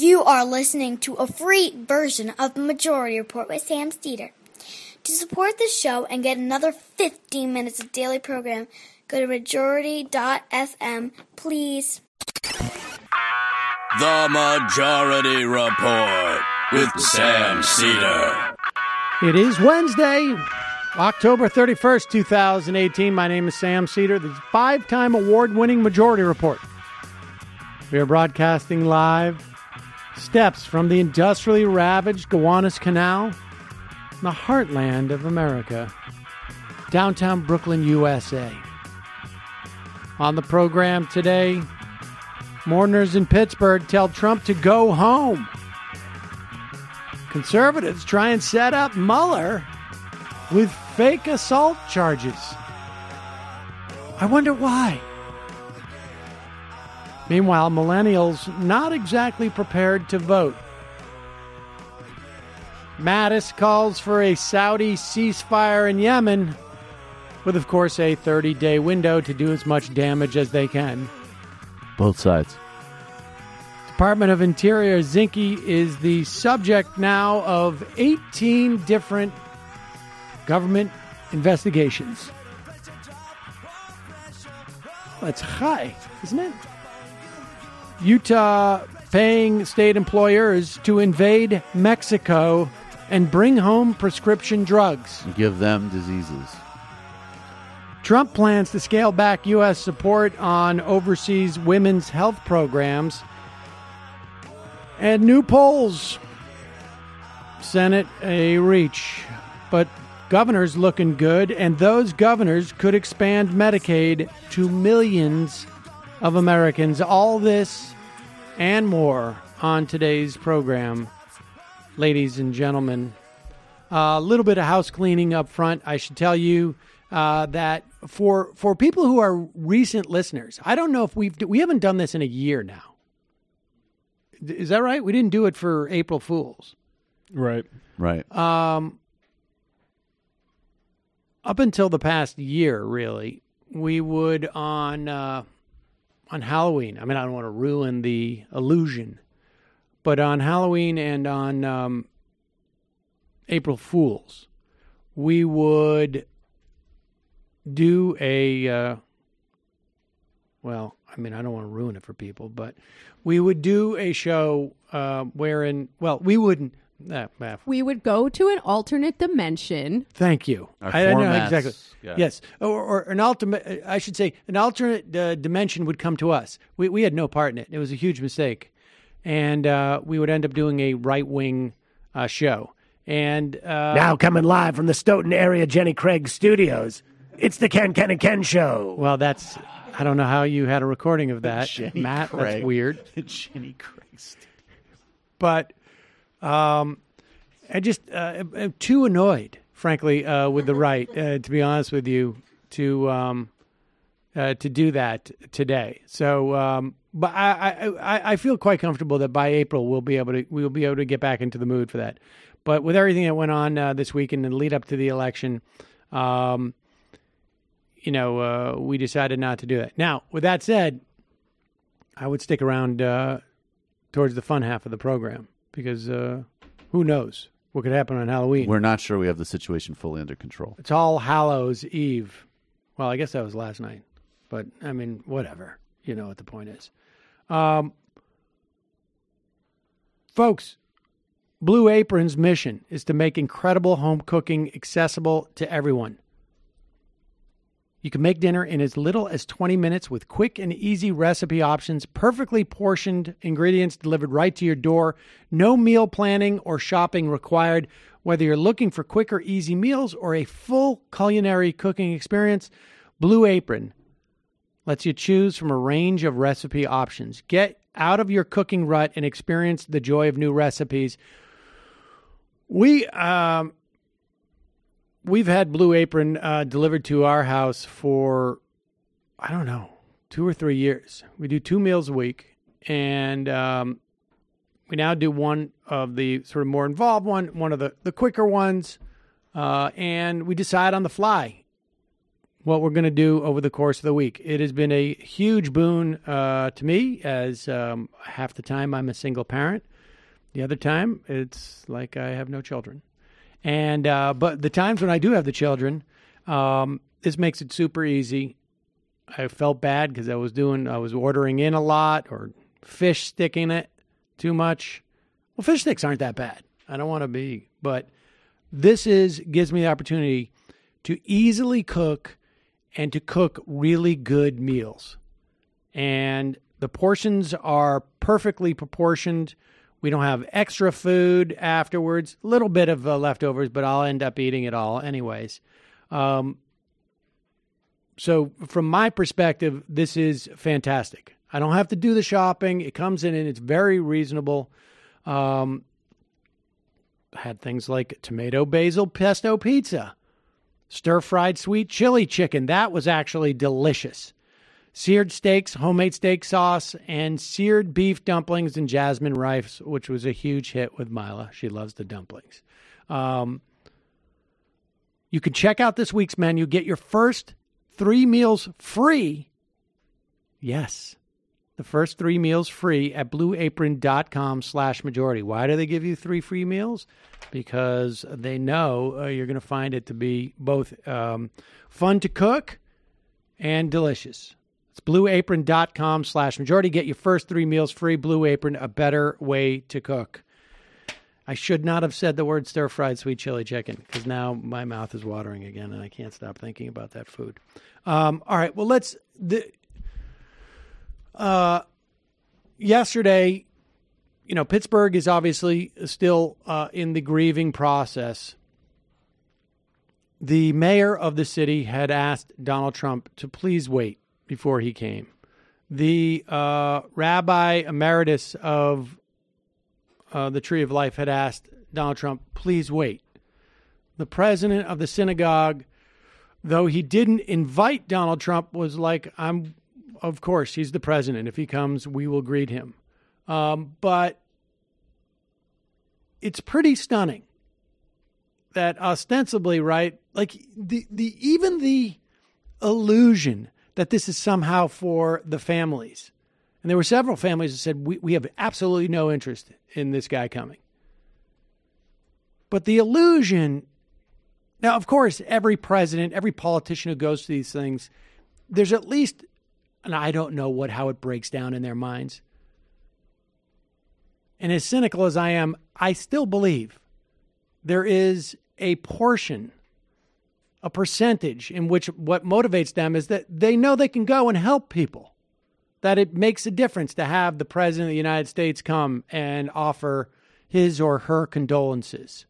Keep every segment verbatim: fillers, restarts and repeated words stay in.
You are listening to a free version of the Majority Report with Sam Seder. To support the show and get another fifteen minutes of daily program, go to majority dot f m, please. The Majority Report with Sam Seder. It is Wednesday, October thirty-first, twenty eighteen. My name is Sam Seder, the five-time award-winning Majority Report. We are broadcasting live steps from the industrially ravaged Gowanus Canal, the heartland of America, downtown Brooklyn, U S A. On the program today, mourners in Pittsburgh tell Trump to go home. Conservatives try and set up Mueller with fake assault charges. I wonder why. Meanwhile, millennials not exactly prepared to vote. Mattis calls for a Saudi ceasefire in Yemen, with, of course, a thirty-day window to do as much damage as they can. Both sides. Department of Interior Zinke is the subject now of eighteen different government investigations. That's high, isn't it? Utah paying state employers to invade Mexico and bring home prescription drugs. Give them diseases. Trump plans to scale back U S support on overseas women's health programs. And new polls. Senate a reach. But governors looking good, and those governors could expand Medicaid to millions of Americans. All this and more on today's program, ladies and gentlemen. A uh, little bit of house cleaning up front. I should tell you uh, that for for people who are recent listeners, I don't know if we've we haven't done this in a year now. Is that right? We didn't do it for April Fools. Right. Right. Um, up until the past year, really, we would on uh, on Halloween. I mean, I don't want to ruin the illusion, but on Halloween and on um, April Fools, we would do a, uh, well, I mean, I don't want to ruin it for people, but we would do a show uh, wherein, well, we wouldn't. Uh, uh, we would go to an alternate dimension. Thank you. Our I don't know formats, exactly. yeah. Yes, or, or an ultimate. I should say an alternate uh, dimension would come to us. We we had no part in it. It was a huge mistake, and uh, we would end up doing a right wing uh, show. And uh, now coming live from the Stoughton area Jenny Craig studios, it's the Ken Ken and Ken show. Well, that's. I don't know how you had a recording of that, Jenny Matt. Craig. That's weird. Jenny Craig. But um, I just uh, I'm too annoyed, frankly, uh, with the right. Uh, to be honest with you, to um, uh, to do that today. So, um, but I, I I feel quite comfortable that by April we'll be able to we'll be able to get back into the mood for that. But with everything that went on uh, this week and the lead up to the election, um, you know, uh, we decided not to do that. Now, with that said, I would stick around uh, towards the fun half of the program because uh, who knows what could happen on Halloween. We're not sure we have the situation fully under control. It's All Hallows Eve. Well, I guess that was last night. But, I mean, whatever. You know what the point is. Um, folks, Blue Apron's mission is to make incredible home cooking accessible to everyone. You can make dinner in as little as twenty minutes with quick and easy recipe options, perfectly portioned ingredients delivered right to your door. No meal planning or shopping required. Whether you're looking for quick or easy meals or a full culinary cooking experience, Blue Apron lets you choose from a range of recipe options. Get out of your cooking rut and experience the joy of new recipes. We, um, we've had Blue Apron uh, delivered to our house for, I don't know, two or three years. We do two meals a week, and um, we now do one of the sort of more involved one, one of the, the quicker ones, uh, and we decide on the fly what we're going to do over the course of the week. It has been a huge boon uh, to me, as um, half the time I'm a single parent. The other time, it's like I have no children. And uh, but the times when I do have the children, um, this makes it super easy. I felt bad because I was doing, I was ordering in a lot or fish sticking it too much. Well, fish sticks aren't that bad. I don't want to be, but this is gives me the opportunity to easily cook and to cook really good meals. And the portions are perfectly proportioned. We don't have extra food afterwards. A little bit of uh, leftovers, but I'll end up eating it all anyways. Um, so from my perspective, this is fantastic. I don't have to do the shopping. It comes in and it's very reasonable. Um, had things like tomato basil pesto pizza, stir-fried sweet chili chicken. That was actually delicious. Seared steaks, homemade steak sauce, and seared beef dumplings and jasmine rice, which was a huge hit with Mila. She loves the dumplings. Um, you can check out this week's menu. Get your first three meals free. Yes, the first three meals free at blueapron.com slash majority. Why do they give you three free meals? Because they know uh, you're going to find it to be both um, fun to cook and delicious. It's blueapron.com slash majority. Get your first three meals free. Blue Apron, a better way to cook. I should not have said the word stir-fried sweet chili chicken because now my mouth is watering again and I can't stop thinking about that food. Um, all right, well, let's... The, uh, yesterday, you know, Pittsburgh is obviously still uh, in the grieving process. The mayor of the city had asked Donald Trump to please wait before he came. The uh, rabbi emeritus of uh, the Tree of Life had asked Donald Trump, please wait. The president of the synagogue, though he didn't invite Donald Trump, was like, I'm, of course, he's the president. If he comes, we will greet him. Um, but it's pretty stunning that ostensibly, right, like the the even the illusion that this is somehow for the families. And there were several families that said, we, we have absolutely no interest in this guy coming. But the illusion, now, of course, every president, every politician who goes to these things, there's at least, and I don't know what how it breaks down in their minds. And as cynical as I am, I still believe there is a portion, a percentage in which what motivates them is that they know they can go and help people, that it makes a difference to have the president of the United States come and offer his or her condolences.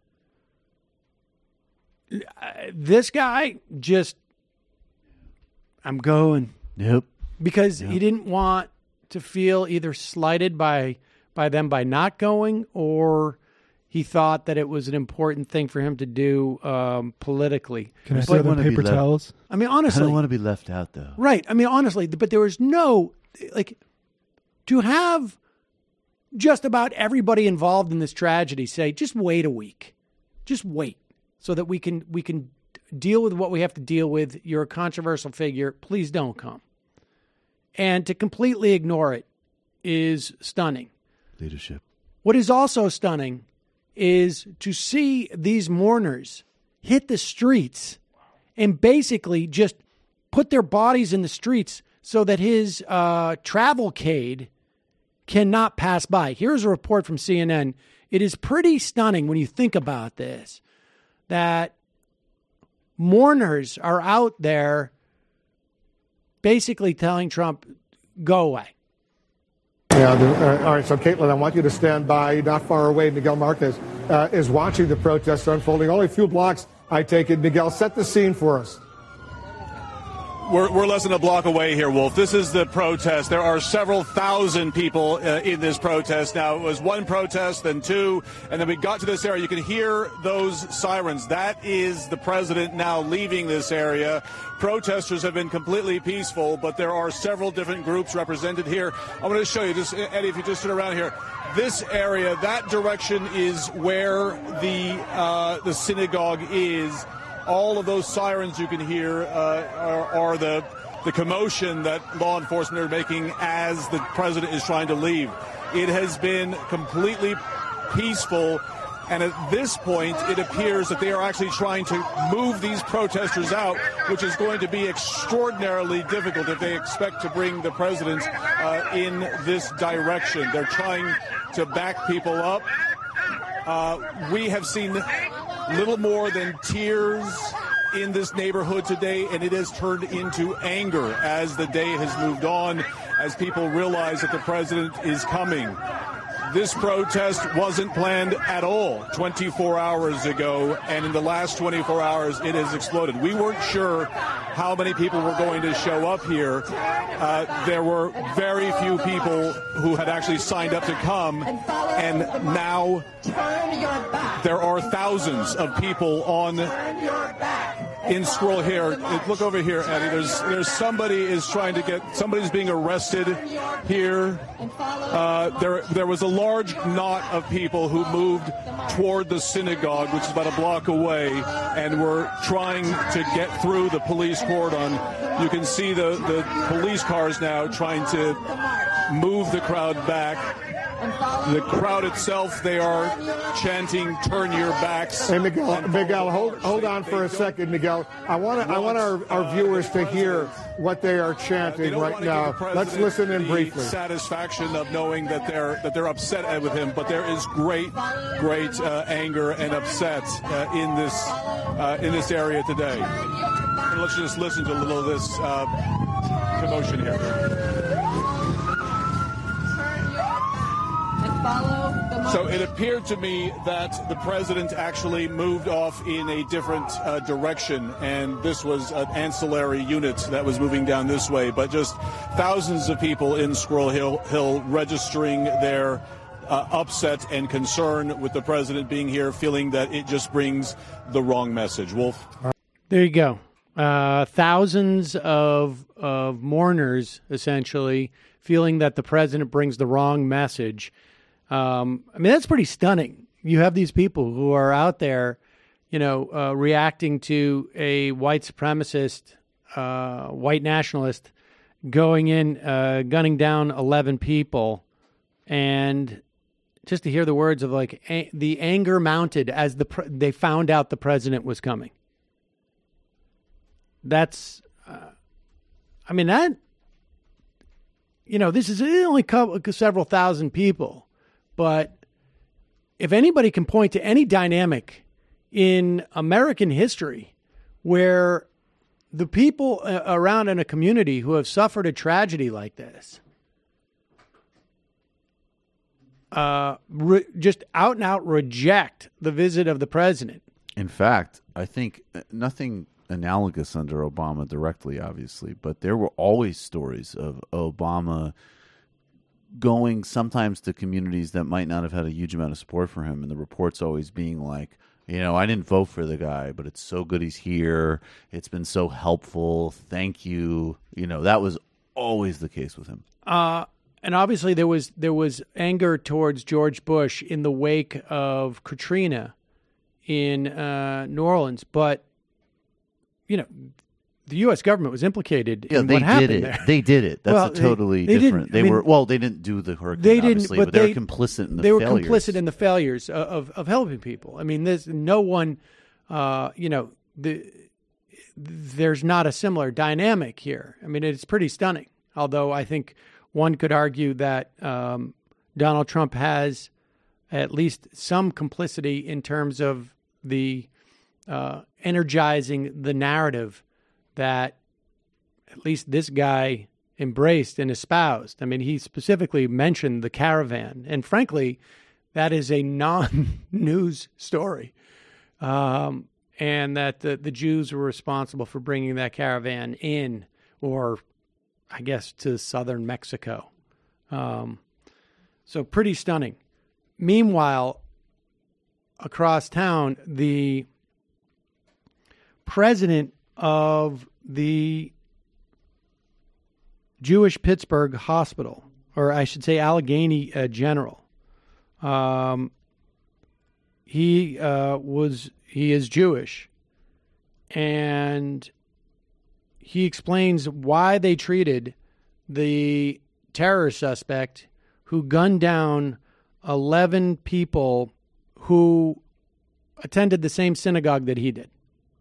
This guy just, I'm going. Yep. Because yep. he didn't want to feel either slighted by by them by not going, or he thought that it was an important thing for him to do um, politically. Can I say the paper towels? I mean, honestly. I don't want to be left out, though. Right. I mean, honestly, but there was no, like, to have just about everybody involved in this tragedy say, just wait a week. Just wait so that we can we can deal with what we have to deal with. You're a controversial figure. Please don't come. And to completely ignore it is stunning. Leadership. What is also stunning is to see these mourners hit the streets and basically just put their bodies in the streets so that his uh, travelcade cannot pass by. Here's a report from C N N. It is pretty stunning when you think about this, that mourners are out there basically telling Trump, go away. Yeah, the, uh, all right, so Caitlin, I want you to stand by. Not far away, Miguel Marquez uh, is watching the protests unfolding. Only a few blocks, I take it. Miguel, set the scene for us. We're, we're less than a block away here, Wolf. This is the protest. There are several thousand people uh, in this protest. Now, it was one protest, then two, and then we got to this area. You can hear those sirens. That is the president now leaving this area. Protesters have been completely peaceful, but there are several different groups represented here. I'm going to show you this, Eddie, if you just sit around here. This area, that direction is where the uh, the synagogue is. all of those sirens you can hear uh, are, are the the commotion that law enforcement are making as the president is trying to leave. It has been completely peaceful, and at this point, it appears that they are actually trying to move these protesters out, which is going to be extraordinarily difficult if they expect to bring the president uh, in this direction. They're trying to back people up. Uh, we have seen little more than tears in this neighborhood today, and it has turned into anger as the day has moved on, as people realize that the president is coming. This protest wasn't planned at all twenty-four hours ago, and in the last twenty-four hours, it has exploded. We weren't sure how many people were going to show up here. Uh, there were very few people who had actually signed up to come, and now there are thousands of people on in Squirrel Hill. Look over here, Eddie. There's there's somebody is trying to get somebody's being arrested here. Uh, there there was a large knot of people who moved toward the synagogue, which is about a block away, and were trying to get through the police cordon. You can see the, the police cars now trying to move the crowd back. The crowd itself, they are chanting, "Turn your backs." Hey, Miguel, Miguel, hold hold on for a second, Miguel. I want to, I want our, our viewers to hear what they are chanting uh, right now. Let's listen in the briefly. Satisfaction of knowing that they're that they're upset with him, but there is great, great uh, anger and upset uh, in this uh, in this area today. And let's just listen to a little of this uh, commotion here. So it appeared to me that the president actually moved off in a different uh, direction, and this was an ancillary unit that was moving down this way. But just thousands of people in Squirrel Hill, Hill registering their uh, upset and concern with the president being here, feeling that it just brings the wrong message. Wolf? There you go. Uh, thousands of of mourners, essentially, feeling that the president brings the wrong message. Um, I mean, that's pretty stunning. You have these people who are out there, you know, uh, reacting to a white supremacist, uh, white nationalist going in, uh, gunning down eleven people, and just to hear the words of like a- the anger mounted as the pre- they found out the president was coming. That's, uh, I mean, that, you know, this is only couple, several thousand people. But if anybody can point to any dynamic in American history where the people around in a community who have suffered a tragedy like this uh, re- just out and out reject the visit of the president. In fact, I think nothing analogous under Obama directly, obviously, but there were always stories of Obama going sometimes to communities that might not have had a huge amount of support for him, and the reports always being like, you know, I didn't vote for the guy, but it's so good he's here. It's been so helpful. Thank you. You know, that was always the case with him. Uh, and obviously there was there was anger towards George Bush in the wake of Katrina in uh, New Orleans, but you know, the U S government was implicated yeah, in they what happened did it. there. They did it. That's well, a totally they, they different. They I mean, were well. They didn't do the hurricane. They didn't, obviously, but, but they, they were complicit in the they failures. were complicit in the failures of of helping people. I mean, there's no one. Uh, you know, the there's not a similar dynamic here. I mean, it's pretty stunning. Although I think one could argue that um, Donald Trump has at least some complicity in terms of the uh, energizing the narrative that at least this guy embraced and espoused. I mean, he specifically mentioned the caravan. And frankly, that is a non-news story. Um, and that the, the Jews were responsible for bringing that caravan in, or I guess to southern Mexico. Um, so pretty stunning. Meanwhile, across town, the president of the Jewish Pittsburgh Hospital, or I should say Allegheny uh, General, um, he uh, was he is Jewish, and he explains why they treated the terror suspect who gunned down eleven people who attended the same synagogue that he did.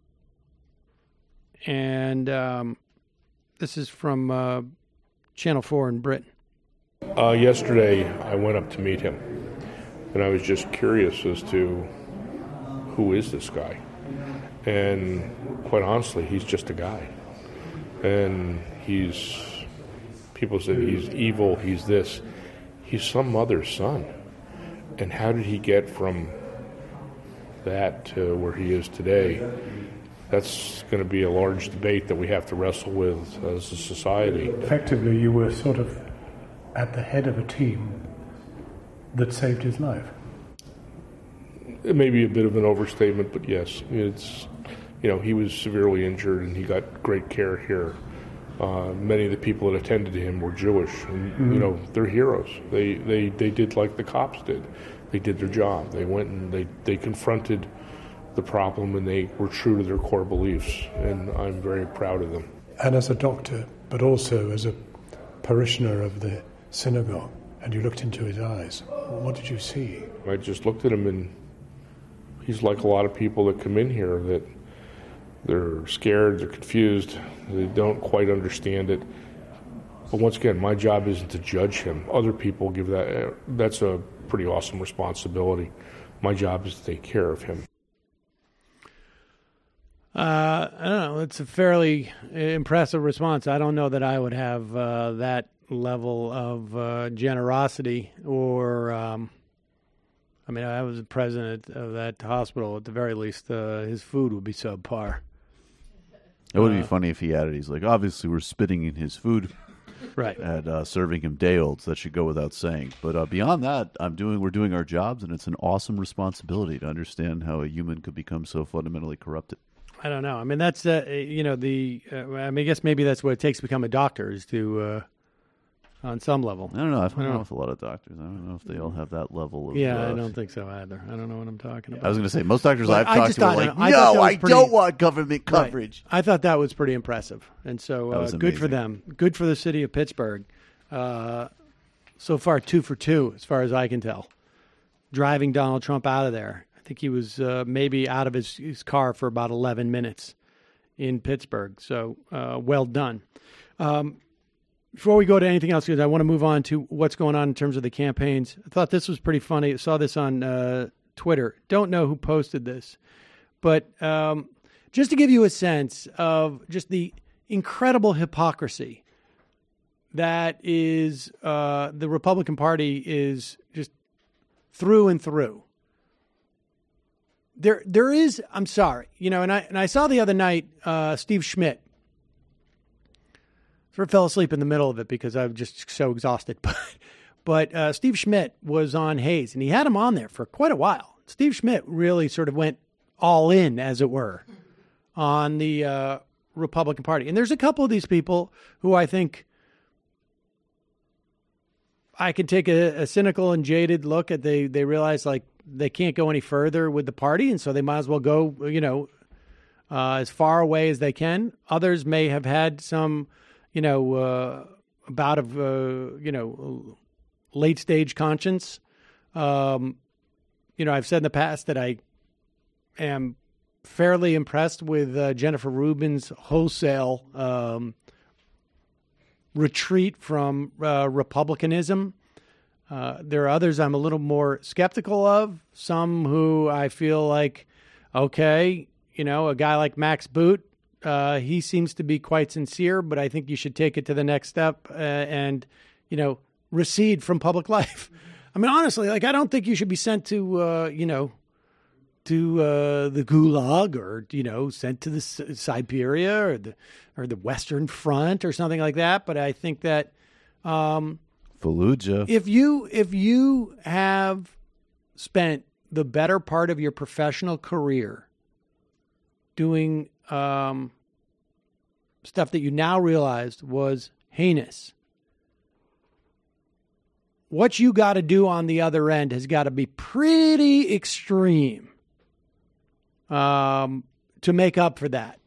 And um, this is from uh, Channel four in Britain. Uh, yesterday, I went up to meet him, and I was just curious as to who is this guy. And quite honestly, he's just a guy. And he's, people say he's evil, he's this. He's some mother's son. And how did he get from that to where he is today? That's going to be a large debate that we have to wrestle with as a society. Effectively, you were sort of at the head of a team that saved his life. It may be a bit of an overstatement, but yes, it's, you know, he was severely injured and he got great care here. Uh, many of the people that attended to him were Jewish, and mm-hmm. you know, they're heroes. They, they they did like the cops did. They did their job. They went and they, they confronted the problem, and they were true to their core beliefs, and I'm very proud of them. And as a doctor, but also as a parishioner of the synagogue, and you looked into his eyes, what did you see? I just looked at him, and he's like a lot of people that come in here, that they're scared, they're confused, they don't quite understand it. But once again, my job isn't to judge him. Other people give that, that's a pretty awesome responsibility. My job is to take care of him. Uh, I don't know. It's a fairly impressive response. I don't know that I would have uh, that level of uh, generosity or, um, I mean, I was the president of that hospital. At the very least, uh, his food would be subpar. It would uh, be funny if he added, he's like, obviously we're spitting in his food. Right. And uh, serving him day olds. That should go without saying. But uh, beyond that, I'm doing. We're doing our jobs, and it's an awesome responsibility to understand how a human could become so fundamentally corrupted. I don't know. I mean, that's, uh, you know, the, uh, I mean, I guess maybe that's what it takes to become a doctor is to, uh, on some level. I don't know. I've hung out with a lot of doctors. I don't know if they all have that level of... Yeah, uh, I don't think so either. I don't know what I'm talking about. I was going to say, most doctors But I've I talked just to are thought- like, I no, thought that was I pretty- don't want government Right. coverage. I thought that was pretty impressive. And so That uh, was good for amazing. them. Good for the city of Pittsburgh. Uh, so far, two for two, as far as I can tell. Driving Donald Trump out of there. I think he was uh, maybe out of his, his car for about eleven minutes in Pittsburgh. So uh, well done. Um, before we go to anything else, because I want to move on to what's going on in terms of the campaigns. I thought this was pretty funny. I saw this on uh, Twitter. Don't know who posted this. But um, just to give you a sense of just the incredible hypocrisy that is uh, the Republican Party is just through and through. There, there is. I'm sorry, you know, and I and I saw the other night uh, Steve Schmidt. Sort of fell asleep in the middle of it because I was just so exhausted. But, but uh, Steve Schmidt was on Hayes, and he had him on there for quite a while. Steve Schmidt really sort of went all in, as it were, on the uh, Republican Party. And there's a couple of these people who I think I could take a, a cynical and jaded look at. They they realize like they can't go any further with the party, and so they might as well go, you know, uh, as far away as they can. Others may have had some, you know, uh, bout of, uh, you know, late stage conscience. Um, you know, I've said in the past that I am fairly impressed with uh, Jennifer Rubin's wholesale um, retreat from uh, Republicanism. Uh, there are others I'm a little more skeptical of. Some who I feel like, okay, you know, a guy like Max Boot, uh, he seems to be quite sincere, but I think you should take it to the next step uh, and, you know, recede from public life. I mean, honestly, like, I don't think you should be sent to, uh, you know, to uh, the Gulag or, you know, sent to the S- Siberia or the or the Western Front or something like that. But I think that um, Fallujah. If you if you have spent the better part of your professional career doing um, stuff that you now realized was heinous, what you got to do on the other end has got to be pretty extreme um, to make up for that.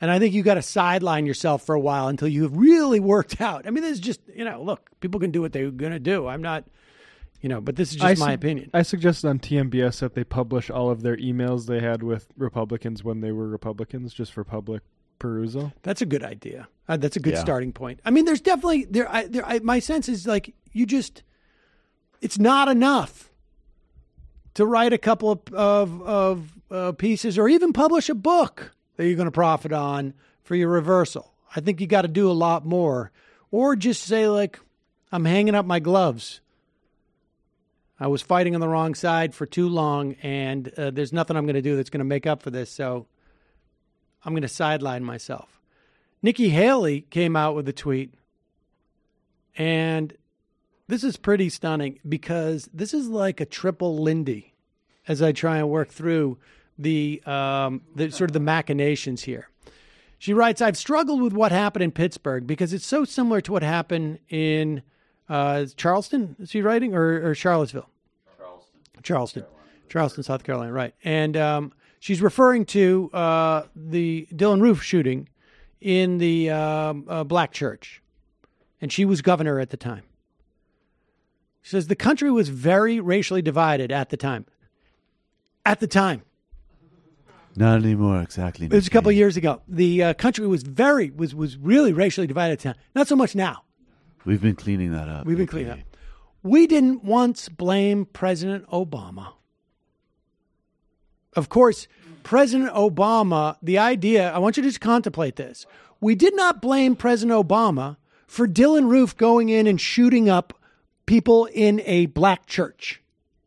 And I think you got to sideline yourself for a while until you've really worked out. I mean, this is just, you know, look, people can do what they're going to do. I'm not, you know, but this is just I my su- opinion. I suggested on T M B S that they publish all of their emails they had with Republicans when they were Republicans, just for public perusal. That's a good idea. Uh, that's a good Yeah. starting point. I mean, there's definitely there. I, there I, my sense is like you just, it's not enough to write a couple of of, of uh, pieces or even publish a book that you're going to profit on for your reversal. I think you got to do a lot more, or just say like, I'm hanging up my gloves. I was fighting on the wrong side for too long, and uh, there's nothing I'm going to do that's going to make up for this. So I'm going to sideline myself. Nikki Haley came out with a tweet, and this is pretty stunning because this is like a triple Lindy as I try and work through the, um, the sort of the machinations here. She writes, I've struggled with what happened in Pittsburgh because it's so similar to what happened in uh, Charleston. Is she writing? Or, or Charlottesville? Charleston. Charleston. Charleston, South Carolina, right. And um, she's referring to uh, the Dylan Roof shooting in the um, uh, black church. And she was governor at the time. She says the country was very racially divided at the time. At the time. Not anymore, exactly. It was a couple of years ago. The uh, country was very, was was really racially divided at the time. Not so much now. We've been cleaning that up. We've been cleaning up. We didn't once blame President Obama. Of course, President Obama, the idea, I want you to just contemplate this. We did not blame President Obama for Dylan Roof going in and shooting up people in a black church.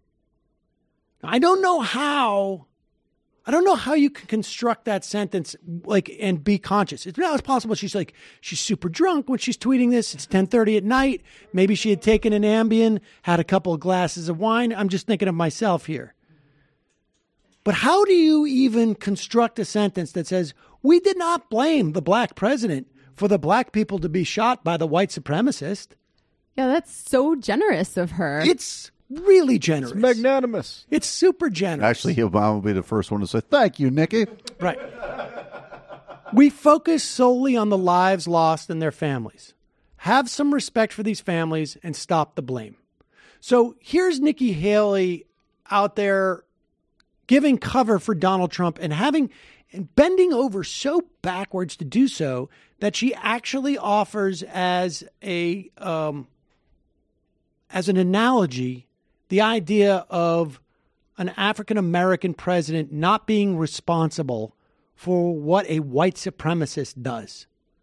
I don't know how... I don't know how you can construct that sentence like and be conscious. It's not possible. She's like, she's super drunk when she's tweeting this. It's ten thirty at night. Maybe she had taken an Ambien, had a couple of glasses of wine. I'm just thinking of myself here. But how do you even construct a sentence that says, we did not blame the black president for the black people to be shot by the white supremacist? Yeah, that's so generous of her. It's really generous. It's magnanimous. It's super generous. Actually, Obama will be the first one to say, thank you, Nikki. Right. We focus solely on the lives lost and their families. Have some respect for these families and stop the blame. So here's Nikki Haley out there giving cover for Donald Trump and having and bending over so backwards to do so that she actually offers as a um, as an analogy the idea of an African-American president not being responsible for what a white supremacist does.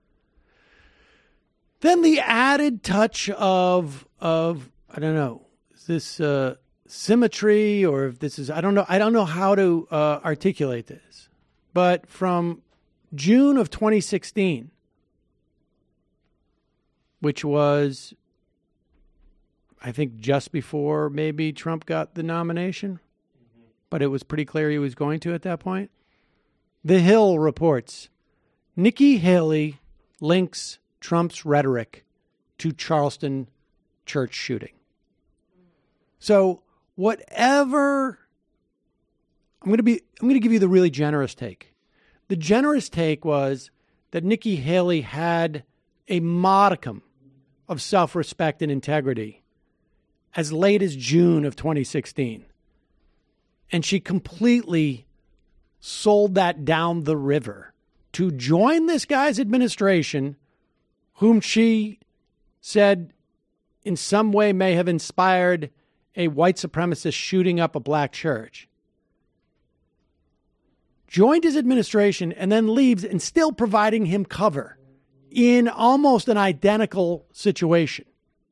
Then the added touch of, of I don't know, is this uh, symmetry or if this is, I don't know, I don't know how to uh, articulate this. But from June of twenty sixteen, which was, I think, just before maybe Trump got the nomination, mm-hmm. but it was pretty clear he was going to at that point. The Hill reports, Nikki Haley links Trump's rhetoric to Charleston church shooting. So whatever, I'm going to be, I'm going to give you the really generous take. The generous take was that Nikki Haley had a modicum of self-respect and integrity as late as June of twenty sixteen. And she completely sold that down the river to join this guy's administration, whom she said in some way may have inspired a white supremacist shooting up a black church. Joined his administration and then leaves and still providing him cover in almost an identical situation.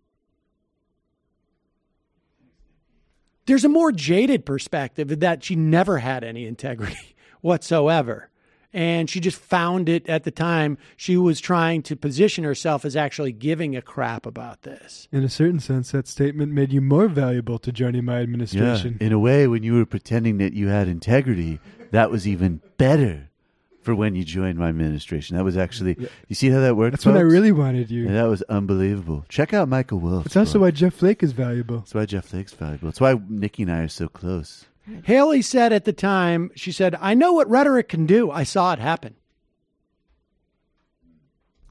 There's a more jaded perspective that she never had any integrity whatsoever. And she just found it at the time she was trying to position herself as actually giving a crap about this. In a certain sense, that statement made you more valuable to joining my administration. Yeah, in a way, when you were pretending that you had integrity, that was even better for when you joined my administration. That was actually, yeah. You see how that worked, That's folks? when I really wanted you. Yeah, that was unbelievable. Check out Michael Wolff. It's also why Jeff Flake is valuable. That's why Jeff Flake's valuable. That's why Nikki and I are so close. Haley said at the time, she said, I know what rhetoric can do. I saw it happen.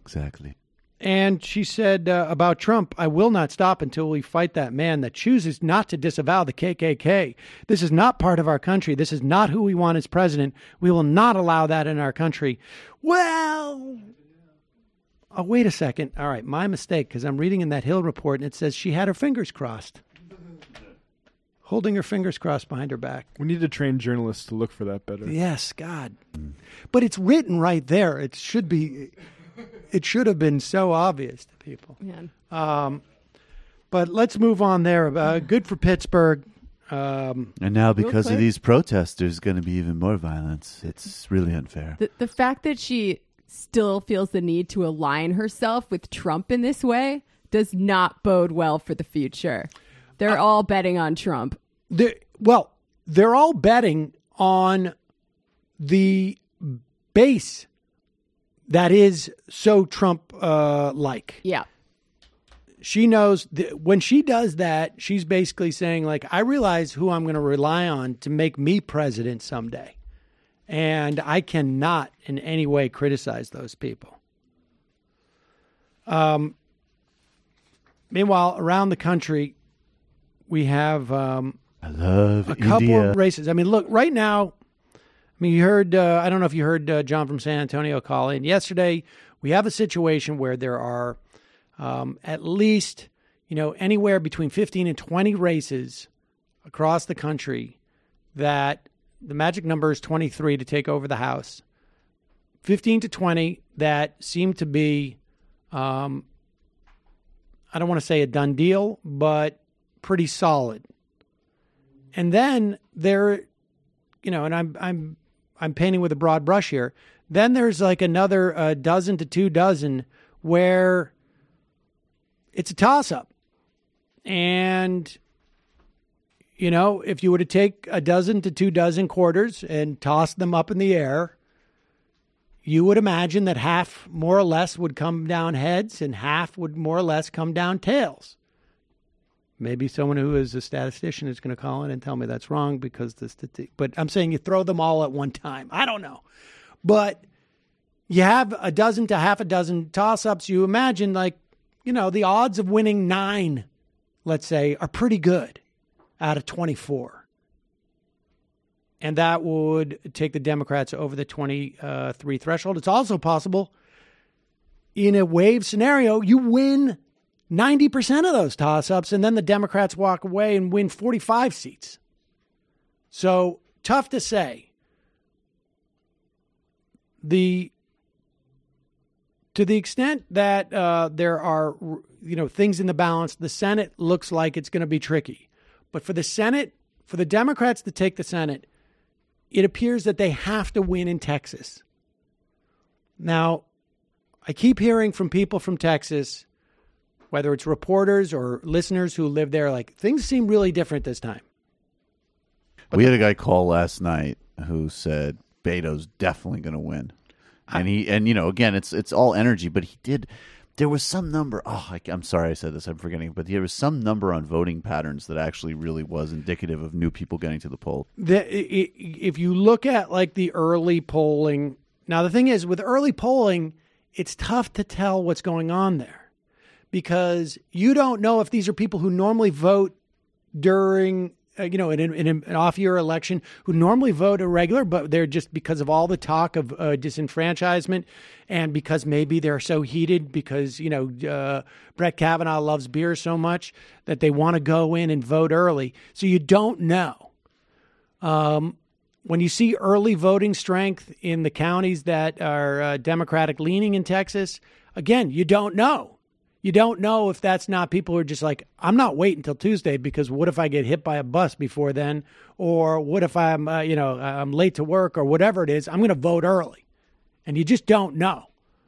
Exactly. And she said uh, about Trump, I will not stop until we fight that man that chooses not to disavow the K K K. This is not part of our country. This is not who we want as president. We will not allow that in our country. Well, oh, wait a second. All right, my mistake, because I'm reading in that Hill report, and it says she had her fingers crossed. Holding her fingers crossed behind her back. We need to train journalists to look for that better. Yes, God. But it's written right there. It should be... It should have been so obvious to people. Yeah. Um, but let's move on there. Uh, good for Pittsburgh. Um, and now, Real because of quick. these protests, there's going to be even more violence. It's really unfair. The, the fact that she still feels the need to align herself with Trump in this way does not bode well for the future. They're Uh, all betting on Trump. They're, well, they're all betting on the base that is so Trump-like. Yeah. She knows that when she does that, she's basically saying, like, I realize who I'm going to rely on to make me president someday. And I cannot in any way criticize those people. Um. Meanwhile, around the country, we have um, I love a couple India. of races. I mean, look, right now, I mean, you heard, uh, I don't know if you heard uh, John from San Antonio call in. Yesterday, we have a situation where there are um, at least, you know, anywhere between fifteen and twenty races across the country that the magic number is twenty-three to take over the House. fifteen to twenty that seem to be, um, I don't want to say a done deal, but pretty solid. And then there, you know, and I'm, I'm, I'm painting with a broad brush here. Then there's like another uh, dozen to two dozen where it's a toss-up. And, you know, if you were to take a dozen to two dozen quarters and toss them up in the air, you would imagine that half more or less would come down heads and half would more or less come down tails. Maybe someone who is a statistician is going to call in and tell me that's wrong because the stati- but I'm saying you throw them all at one time. I don't know. But you have a dozen to half a dozen toss-ups. You imagine, like, you know, the odds of winning nine, let's say, are pretty good out of twenty-four. And that would take the Democrats over the twenty-three threshold. It's also possible in a wave scenario, you win ninety percent of those toss-ups, and then the Democrats walk away and win forty-five seats. So, tough to say. The to the extent that uh, there are, you know, things in the balance, the Senate looks like it's going to be tricky. But for the Senate, for the Democrats to take the Senate, it appears that they have to win in Texas. Now, I keep hearing from people from Texas, whether it's reporters or listeners who live there, like, things seem really different this time. But we had a guy call last night who said Beto's definitely going to win. And he, and you know, again, it's it's all energy, but he did, there was some number, oh, I, I'm sorry I said this, I'm forgetting, but there was some number on voting patterns that actually really was indicative of new people getting to the poll. The, if you look at, like, the early polling, now the thing is, with early polling, it's tough to tell what's going on there. Because you don't know if these are people who normally vote during, uh, you know, in, in an off-year election, who normally vote irregular, but they're just because of all the talk of uh, disenfranchisement and because maybe they're so heated because, you know, uh, Brett Kavanaugh loves beer so much that they want to go in and vote early. So you don't know. Um, when you see early voting strength in the counties that are uh, Democratic leaning in Texas, again, you don't know. You don't know if that's not people who are just like, I'm not waiting until Tuesday because what if I get hit by a bus before then? Or what if I'm, uh, you know, I'm late to work or whatever it is? I'm going to vote early. And you just don't know.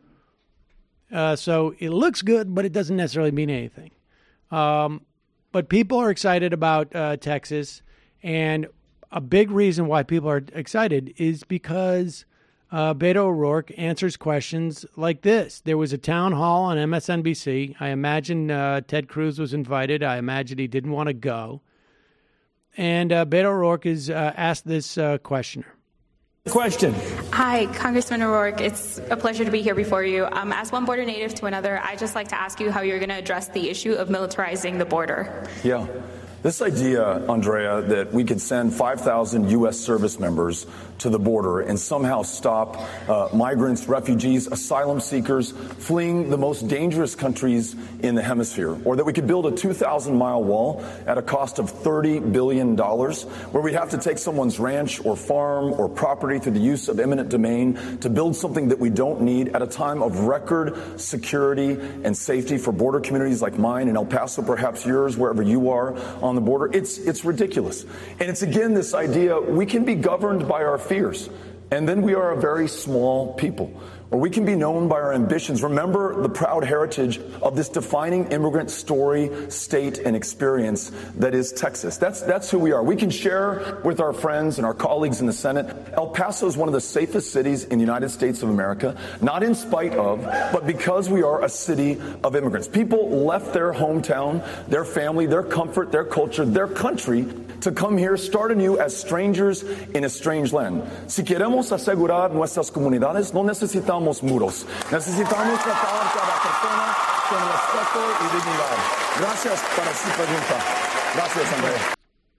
Uh, so it looks good, but it doesn't necessarily mean anything. Um, but people are excited about uh, Texas. And a big reason why people are excited is because Uh, Beto O'Rourke answers questions like this. There was a town hall on M S N B C. I imagine uh, Ted Cruz was invited. I imagine he didn't want to go. And uh, Beto O'Rourke is uh, asked this uh, questioner. Question. Hi, Congressman O'Rourke. It's a pleasure to be here before you. Um, as one border native to another, I'd just like to ask you how you're going to address the issue of militarizing the border. Yeah. This idea, Andrea, that we could send five thousand U S service members to the border and somehow stop uh, migrants, refugees, asylum seekers fleeing the most dangerous countries in the hemisphere, or that we could build a two thousand mile wall at a cost of thirty billion dollars, where we'd have to take someone's ranch or farm or property through the use of eminent domain to build something that we don't need at a time of record security and safety for border communities like mine in El Paso, perhaps yours, wherever you are on the border. It's it's ridiculous. And it's again this idea we can be governed by our fears, and then we are a very small people. Or we can be known by our ambitions. Remember the proud heritage of this defining immigrant story, state, and experience that is Texas. That's that's who we are. We can share with our friends and our colleagues in the Senate. El Paso is one of the safest cities in the United States of America, not in spite of, but because we are a city of immigrants. People left their hometown, their family, their comfort, their culture, their country to come here, start anew as strangers in a strange land. Si queremos asegurar nuestras comunidades, no necesitamos muros. Necesitamos tratar cada persona con respeto y dignidad. Gracias para su pregunta. Gracias, Andrea.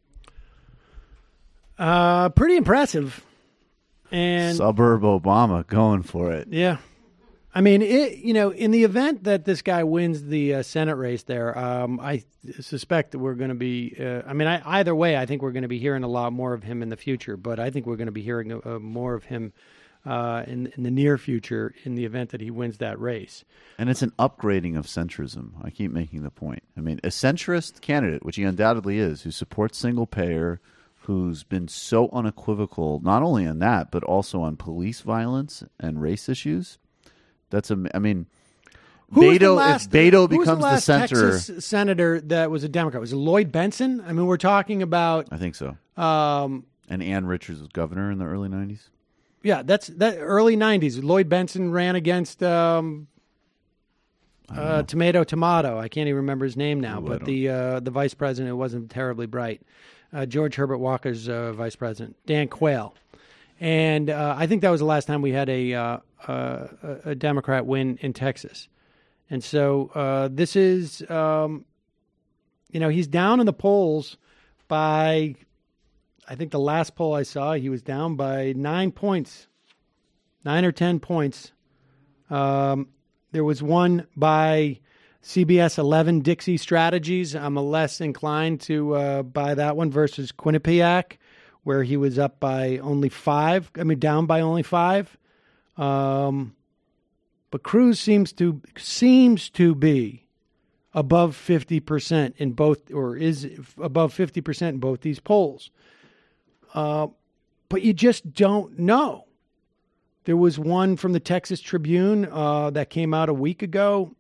Uh, pretty impressive. And Suburb Obama going for it. Yeah. I mean, it, you know, in the event that this guy wins the uh, Senate race there, um, I suspect that we're going to be, uh, I mean, I, either way, I think we're going to be hearing a lot more of him in the future, but I think we're going to be hearing uh, more of him uh, in, in the near future in the event that he wins that race. And it's an upgrading of centrism. I keep making the point. I mean, a centrist candidate, which he undoubtedly is, who supports single payer, who's been so unequivocal, not only on that, but also on police violence and race issues. That's a, I mean, Beto, last, if Beto who becomes was the, last the center. Texas senator that was a Democrat? Was it Lloyd Benson? I mean, we're talking about. I think so. Um, and Ann Richards was governor in the early nineties. Yeah, that's that early nineties. Lloyd Benson ran against um, uh, Tomato Tomato. I can't even remember his name now, Ooh, but the uh, the vice president wasn't terribly bright. Uh, George Herbert Walker's uh, vice president, Dan Quayle. And uh, I think that was the last time we had a uh, uh, a Democrat win in Texas. And so uh, this is, um, you know, he's down in the polls by, I think the last poll I saw, he was down by nine points, nine or ten points. Um, there was one by C B S eleven, Dixie Strategies. I'm less inclined to uh, buy that one versus Quinnipiac, where he was up by only five. I mean, down by only five. Um, but Cruz seems to seems to be above fifty percent in both, or is above fifty percent in both these polls. Uh, but you just don't know. There was one from the Texas Tribune uh, that came out a week ago.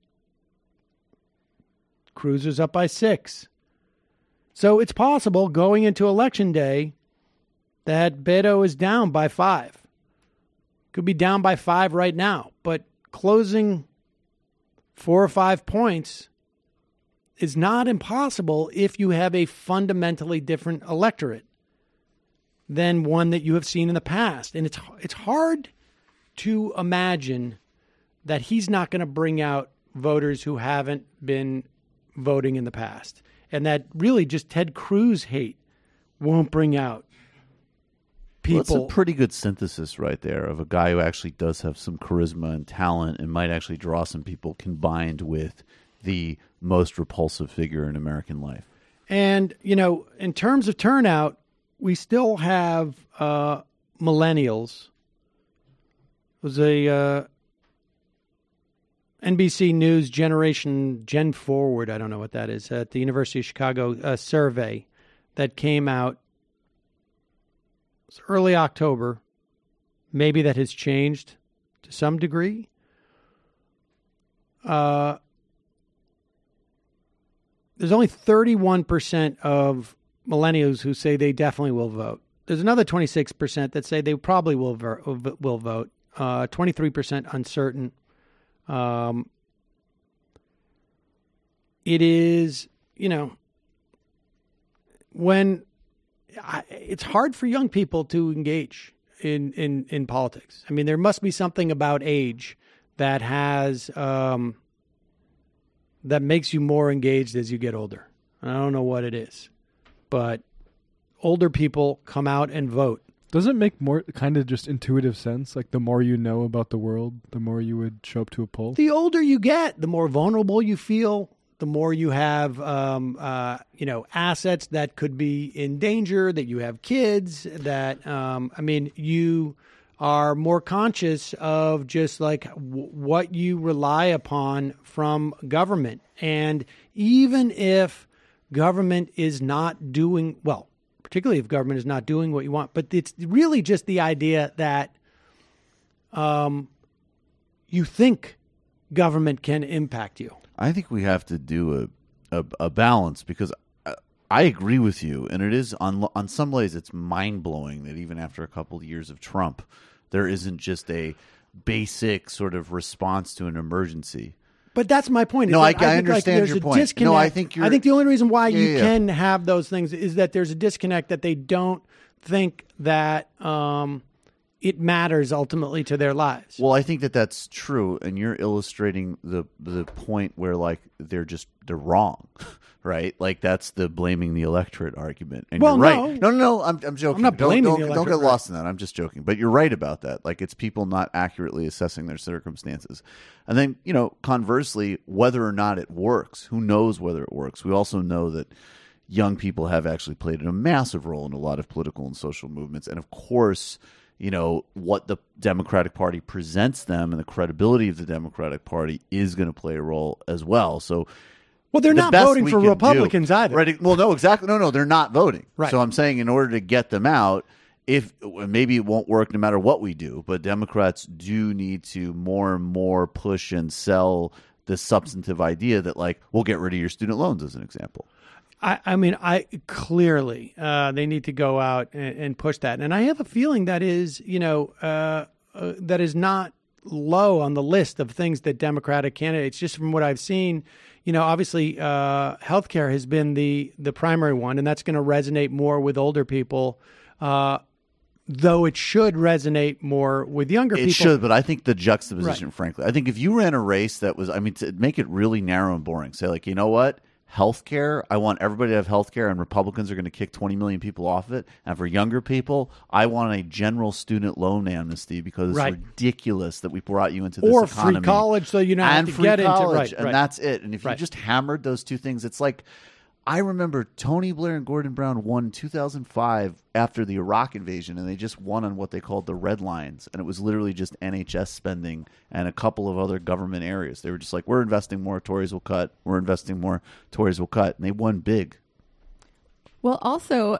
Cruz is up by six. So it's possible going into Election Day that Beto is down by five. Could be down by five right now, but closing four or five points is not impossible if you have a fundamentally different electorate than one that you have seen in the past. And it's it's hard to imagine that he's not going to bring out voters who haven't been voting in the past. And that really just Ted Cruz hate won't bring out people. Well, that's a pretty good synthesis right there of a guy who actually does have some charisma and talent and might actually draw some people combined with the most repulsive figure in American life. And, you know, in terms of turnout, we still have uh, millennials. It was a uh, N B C News Generation Gen Forward, I don't know what that is, at the University of Chicago uh, survey that came out. It was early October. Maybe that has changed to some degree. Uh, there's only thirty-one percent of millennials who say they definitely will vote. There's another twenty-six percent that say they probably will ver- will vote. Uh, twenty-three percent uncertain. Um, it is, you know, when I, it's hard for young people to engage. in, in, in politics. I mean, there must be something about age that has um, that makes you more engaged as you get older. I don't know what it is, but older people come out and vote. Does it make more kind of just intuitive sense? Like the more you know about the world, the more you would show up to a poll? The older you get, the more vulnerable you feel, the more you have, um, uh, you know, assets that could be in danger, that you have kids, that, um, I mean, you are more conscious of just like w- what you rely upon from government. And even if government is not doing, well, particularly if government is not doing what you want. But it's really just the idea that um, you think government can impact you. I think we have to do a a, a balance because I, I agree with you, and it is on on some ways it's mind blowing that even after a couple of years of Trump, there isn't just a basic sort of response to an emergency. But that's my point. No, is I, that I think, like, understand there's your a point. disconnect. No, I think you're. I think the only reason why Yeah, you yeah, yeah. can have those things is that there's a disconnect that they don't think that um, it matters ultimately to their lives. Well, I think that that's true, and you're illustrating the the point where like they're just they're wrong, right? Like that's the blaming the electorate argument. And Well, you're right. no. No, no, no. I'm I'm joking. I'm not Don't- blaming don't, the Don't electorate, get lost in that. I'm just joking. But you're right about that. Like it's people not accurately assessing their circumstances, and then you know, conversely, whether or not it works, who knows whether it works? We also know that young people have actually played a massive role in a lot of political and social movements, and of course, you know, what the Democratic Party presents them and the credibility of the Democratic Party is going to play a role as well. So, Well, they're the not best voting we for can Republicans do- either. Right? Well, no, exactly. No, no, they're not voting. Right. So I'm saying in order to get them out, if maybe it won't work no matter what we do, but Democrats do need to more and more push and sell the substantive idea that like we'll get rid of your student loans as an example. I, I mean, I clearly uh, they need to go out and, and push that, and I have a feeling that is, you know, uh, uh, that is not low on the list of things that Democratic candidates. Just from what I've seen, you know, obviously, uh, healthcare has been the the primary one, and that's going to resonate more with older people. Uh, though it should resonate more with younger It people. should, but I think the juxtaposition, Right. frankly, I think if you ran a race that was, I mean, to make it really narrow and boring, say like, you know what? Healthcare, I want everybody to have healthcare, and Republicans are going to kick twenty million people off of it. And for younger people, I want a general student loan amnesty because it's Right. ridiculous that we brought you into this Or economy. free college, so you don't have and to free get into- college, right, and right. that's it. And if Right. you just hammered those two things, it's like I remember Tony Blair and Gordon Brown won two thousand five after the Iraq invasion, and they just won on what they called the red lines, and it was literally just N H S spending and a couple of other government areas. They were just like, we're investing more, Tories will cut. We're investing more, Tories will cut. And they won big. Well, also,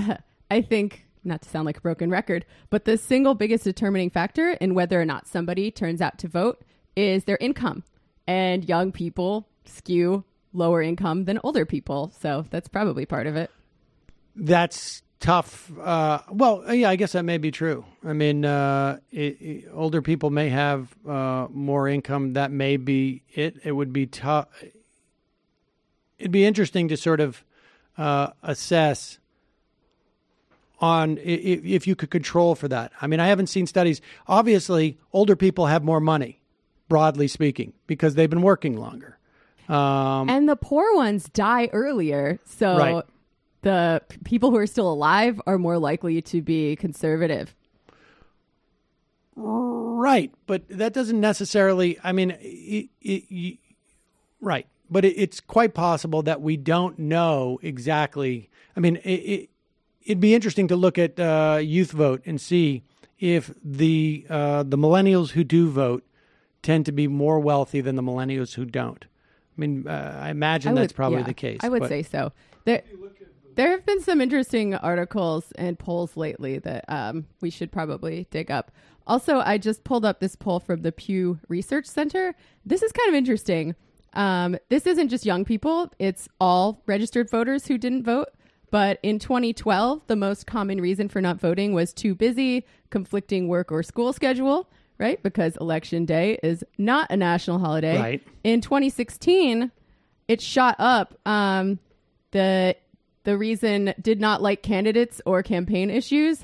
I think, not to sound like a broken record, but the single biggest determining factor in whether or not somebody turns out to vote is their income. And young people skew lower income than older people. So that's probably part of it. That's tough. Uh, well, yeah, I guess that may be true. I mean, uh, it, it- older people may have uh, more income. That may be it. It would be tough. It'd be interesting to sort of uh, assess on if, if you could control for that. I mean, I haven't seen studies. Obviously, older people have more money, broadly speaking, because they've been working longer. Um, And the poor ones die earlier. So Right. the p- people who are still alive are more likely to be conservative. Right, but that doesn't necessarily. I mean, it, it, you- right, but it, it's quite possible that we don't know exactly. I mean, it, it, it'd be interesting to look at uh, youth vote and see if the uh, the millennials who do vote tend to be more wealthy than the millennials who don't. I mean, uh, I imagine I would- that's probably yeah, the case. I would but- say so. There, there have been some interesting articles and polls lately that um, we should probably dig up. Also, I just pulled up this poll from the Pew Research Center. This is kind of interesting. Um, this isn't just young people. It's all registered voters who didn't vote. But in twenty twelve, the most common reason for not voting was too busy, conflicting work or school schedule, right? Because Election Day is not a national holiday. Right. In twenty sixteen, it shot up. Um, the the reason did not like candidates or campaign issues.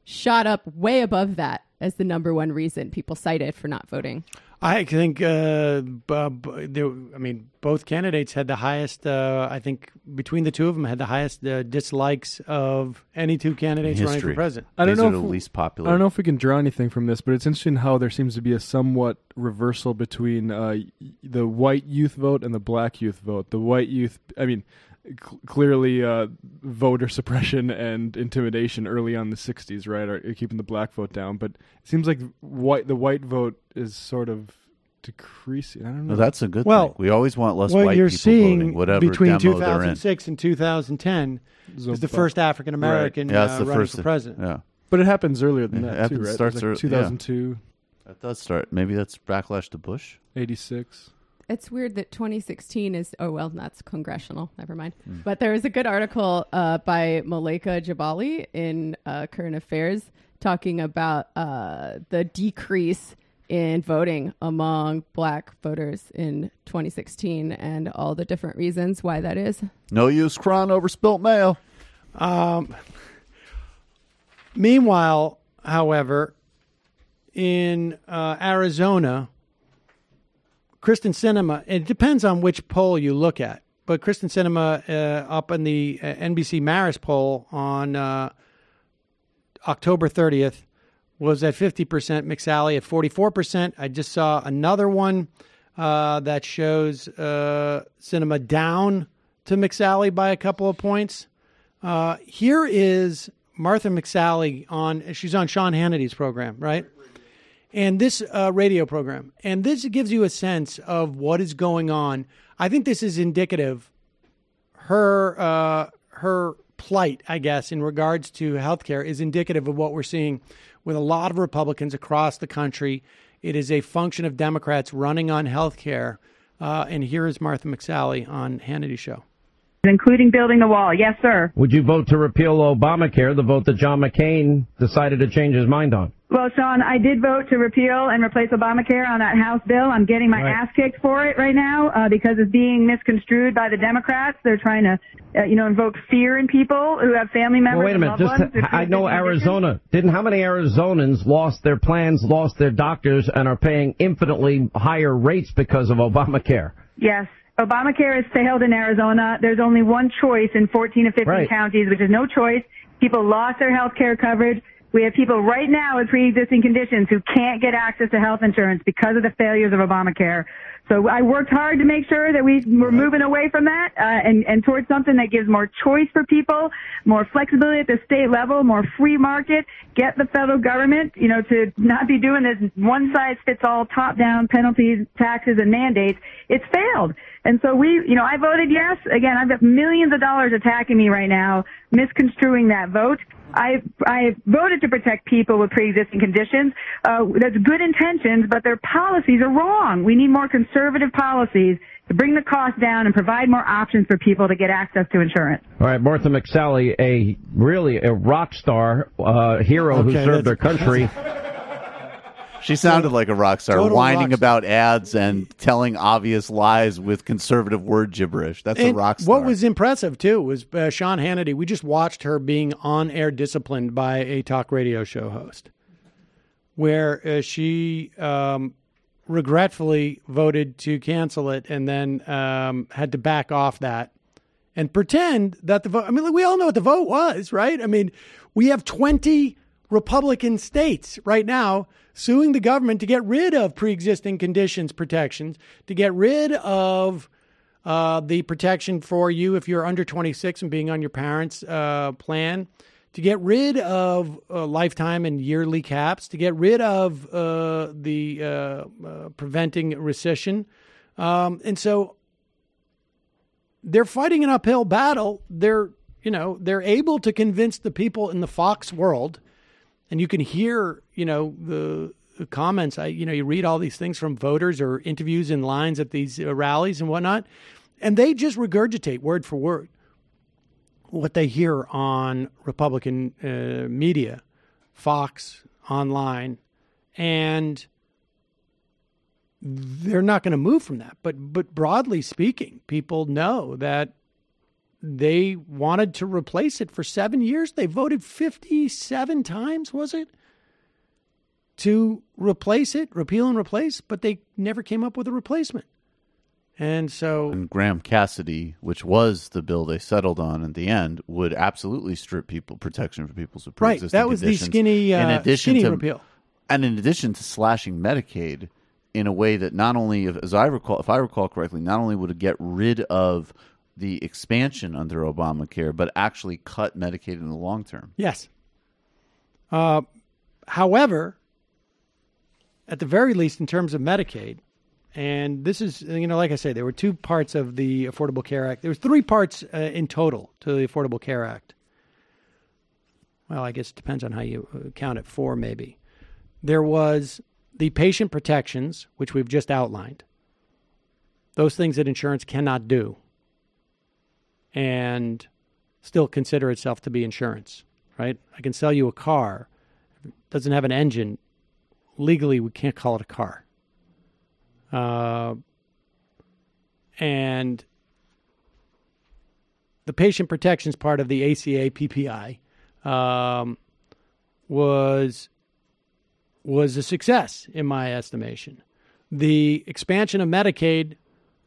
shot up way above that as the number one reason people cited for not voting. I think, uh, b- b- there, I mean, both candidates had the highest, uh, I think between the two of them had the highest uh, dislikes of any two candidates running for president. I don't These know are the if, least popular. I don't know if we can draw anything from this, but it's interesting how there seems to be a somewhat reversal between uh, the white youth vote and the black youth vote. The white youth, I mean, cl- clearly uh, voter suppression and intimidation early on in the sixties, right, are keeping the black vote down. But it seems like white the white vote is sort of decreasing. I don't know. No, that's a good Well, thing. We always want less what white you're people seeing voting, whatever between demo two they're thousand in. six and two thousand ten So is the bu- first African American Right. Yeah, that's uh, the running first for president. Yeah. But it happens earlier than It that, happens- too, right? starts It was ear- like two thousand two. That does start. Maybe that's backlash to Bush. eighty-six. It's weird that twenty sixteen is, oh, well, that's congressional. Never mind. Hmm. But there was a good article uh, by Malika Jabali in uh, Current Affairs talking about uh, the decrease in voting among black voters in twenty sixteen and all the different reasons why that is. No use crying over spilt mayo. Um, meanwhile, however, in uh, Arizona, Kristen Sinema, it depends on which poll you look at, but Kristen Sinema uh, up in the uh, N B C Marist poll on uh, October thirtieth was at fifty percent, McSally at forty-four percent. I just saw another one uh, that shows uh, Sinema down to McSally by a couple of points. Uh, here is Martha McSally on, she's on Sean Hannity's program, right? And this uh, radio program, and this gives you a sense of what is going on. I think this is indicative, her uh, her plight, I guess, in regards to healthcare is indicative of what we're seeing with a lot of Republicans across the country. It is a function of Democrats running on healthcare. Uh, and here is Martha McSally on Hannity's show. Including building the wall. Yes, sir. Would you vote to repeal Obamacare, the vote that John McCain decided to change his mind on? Well, Sean, I did vote to repeal and replace Obamacare on that House bill. I'm getting my Right. ass kicked for it right now uh, because it's being misconstrued by the Democrats. They're trying to, uh, you know, invoke fear in people who have family members. Well, wait a and minute. loved Just ones. I know Arizona didn't. How many Arizonans lost their plans, lost their doctors, and are paying infinitely higher rates because of Obamacare? Yes. Obamacare has failed in Arizona. There's only one choice in fourteen of fifteen Right. counties, which is no choice. People lost their health care coverage. We have people right now with pre-existing conditions who can't get access to health insurance because of the failures of Obamacare. So I worked hard to make sure that we were moving away from that uh, and, and towards something that gives more choice for people, more flexibility at the state level, more free market, get the federal government, you know, to not be doing this one-size-fits-all top-down penalties, taxes, and mandates. It's failed. And so we, you know, I voted yes. Again, I've got millions of dollars attacking me right now, misconstruing that vote. I I voted to protect people with pre-existing conditions. Uh, that's good intentions, but their policies are wrong. We need more conservative policies to bring the cost down and provide more options for people to get access to insurance. All right, Martha McSally, a really a rock star, uh, hero who Okay, served their country. She sounded like a rock star, Total whining rock about ads and telling obvious lies with conservative word gibberish. That's a And rock star. what was impressive, too, was uh, Sean Hannity. We just watched her being on-air disciplined by a talk radio show host, where uh, she um, regretfully voted to cancel it and then um, had to back off that and pretend that the vote... I mean, like, we all know what the vote was, right? I mean, we have twenty Republican states right now suing the government to get rid of pre-existing conditions protections, to get rid of uh, the protection for you if you're under twenty-six and being on your parents' uh, plan, to get rid of uh, lifetime and yearly caps, to get rid of uh, the uh, uh, preventing recession. Um, and so they're fighting an uphill battle. They're, you know, they're able to convince the people in the Fox world. And you can hear, you know, the comments. I, you know, you read all these things from voters or interviews in lines at these uh, rallies and whatnot, and they just regurgitate word for word what they hear on Republican uh, media, Fox, online, and they're not going to move from that. But but broadly speaking, people know that they wanted to replace it for seven years. They voted fifty-seven times, was it, to replace it, repeal and replace, but they never came up with a replacement. And so... And Graham Cassidy, which was the bill they settled on in the end, would absolutely strip people protection for people's Right, pre-existing that was the conditions. skinny, in uh, addition skinny to, repeal. And in addition to slashing Medicaid in a way that not only, as I recall, if I recall correctly, not only would it get rid of the expansion under Obamacare, but actually cut Medicaid in the long term. Yes. Uh, however, at the very least, in terms of Medicaid, and this is, you know, like I say, there were two parts of the Affordable Care Act. There was three parts uh, in total to the Affordable Care Act. Well, I guess it depends on how you count it, four maybe. There was the patient protections, which we've just outlined. Those things that insurance cannot do and still consider itself to be insurance, right? I can sell you a car. If it doesn't have an engine, legally we can't call it a car. Uh, and the patient protections part of the A C A P P I um, was was a success in my estimation. The expansion of Medicaid,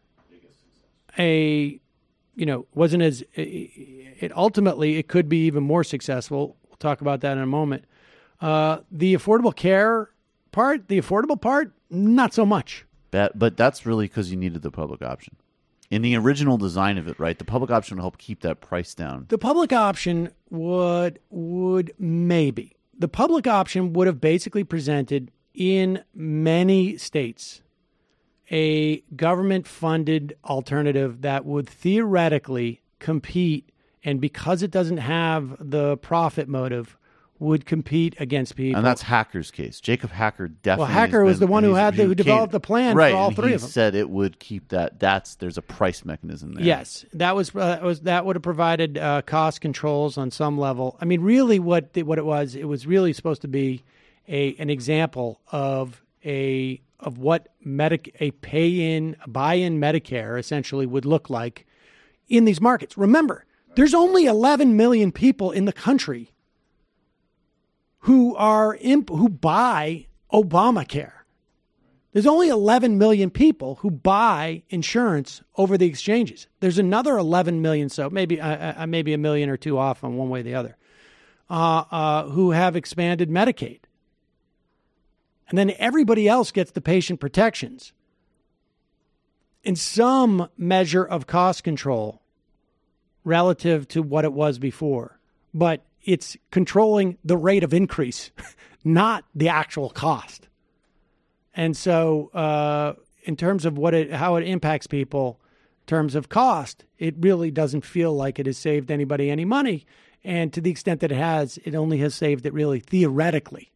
a you know, wasn't as it ultimately it could be even more successful. We'll talk about that in a moment. Uh, the Affordable Care part, the affordable part, not so much. That, but that's really because you needed the public option. In the original design of it, right, the public option would help keep that price down. The public option would would maybe. The public option would have basically presented in many states a government-funded alternative that would theoretically compete, and because it doesn't have the profit motive, would compete against people. And that's Hacker's case. Jacob Hacker definitely. Well, Hacker was been, the one who had the, who came, developed the plan right, for all and three he of them. Said it would keep that. That's there's a price mechanism there. Yes, that was uh, was that would have provided uh, cost controls on some level. I mean, really, what the, what it was, it was really supposed to be a an example of a of what medic a pay in buy in Medicare essentially would look like in these markets. Remember, there's only eleven million people in the country who are imp- who buy Obamacare. There's only eleven million people who buy insurance over the exchanges. There's another eleven million, so maybe uh, uh, maybe a million or two off on one way or the other, uh, uh, who have expanded Medicaid. And then everybody else gets the patient protections in some measure of cost control relative to what it was before. But it's controlling the rate of increase, not the actual cost. And so uh, in terms of what it, how it impacts people, in terms of cost, it really doesn't feel like it has saved anybody any money. And to the extent that it has, it only has saved it really theoretically.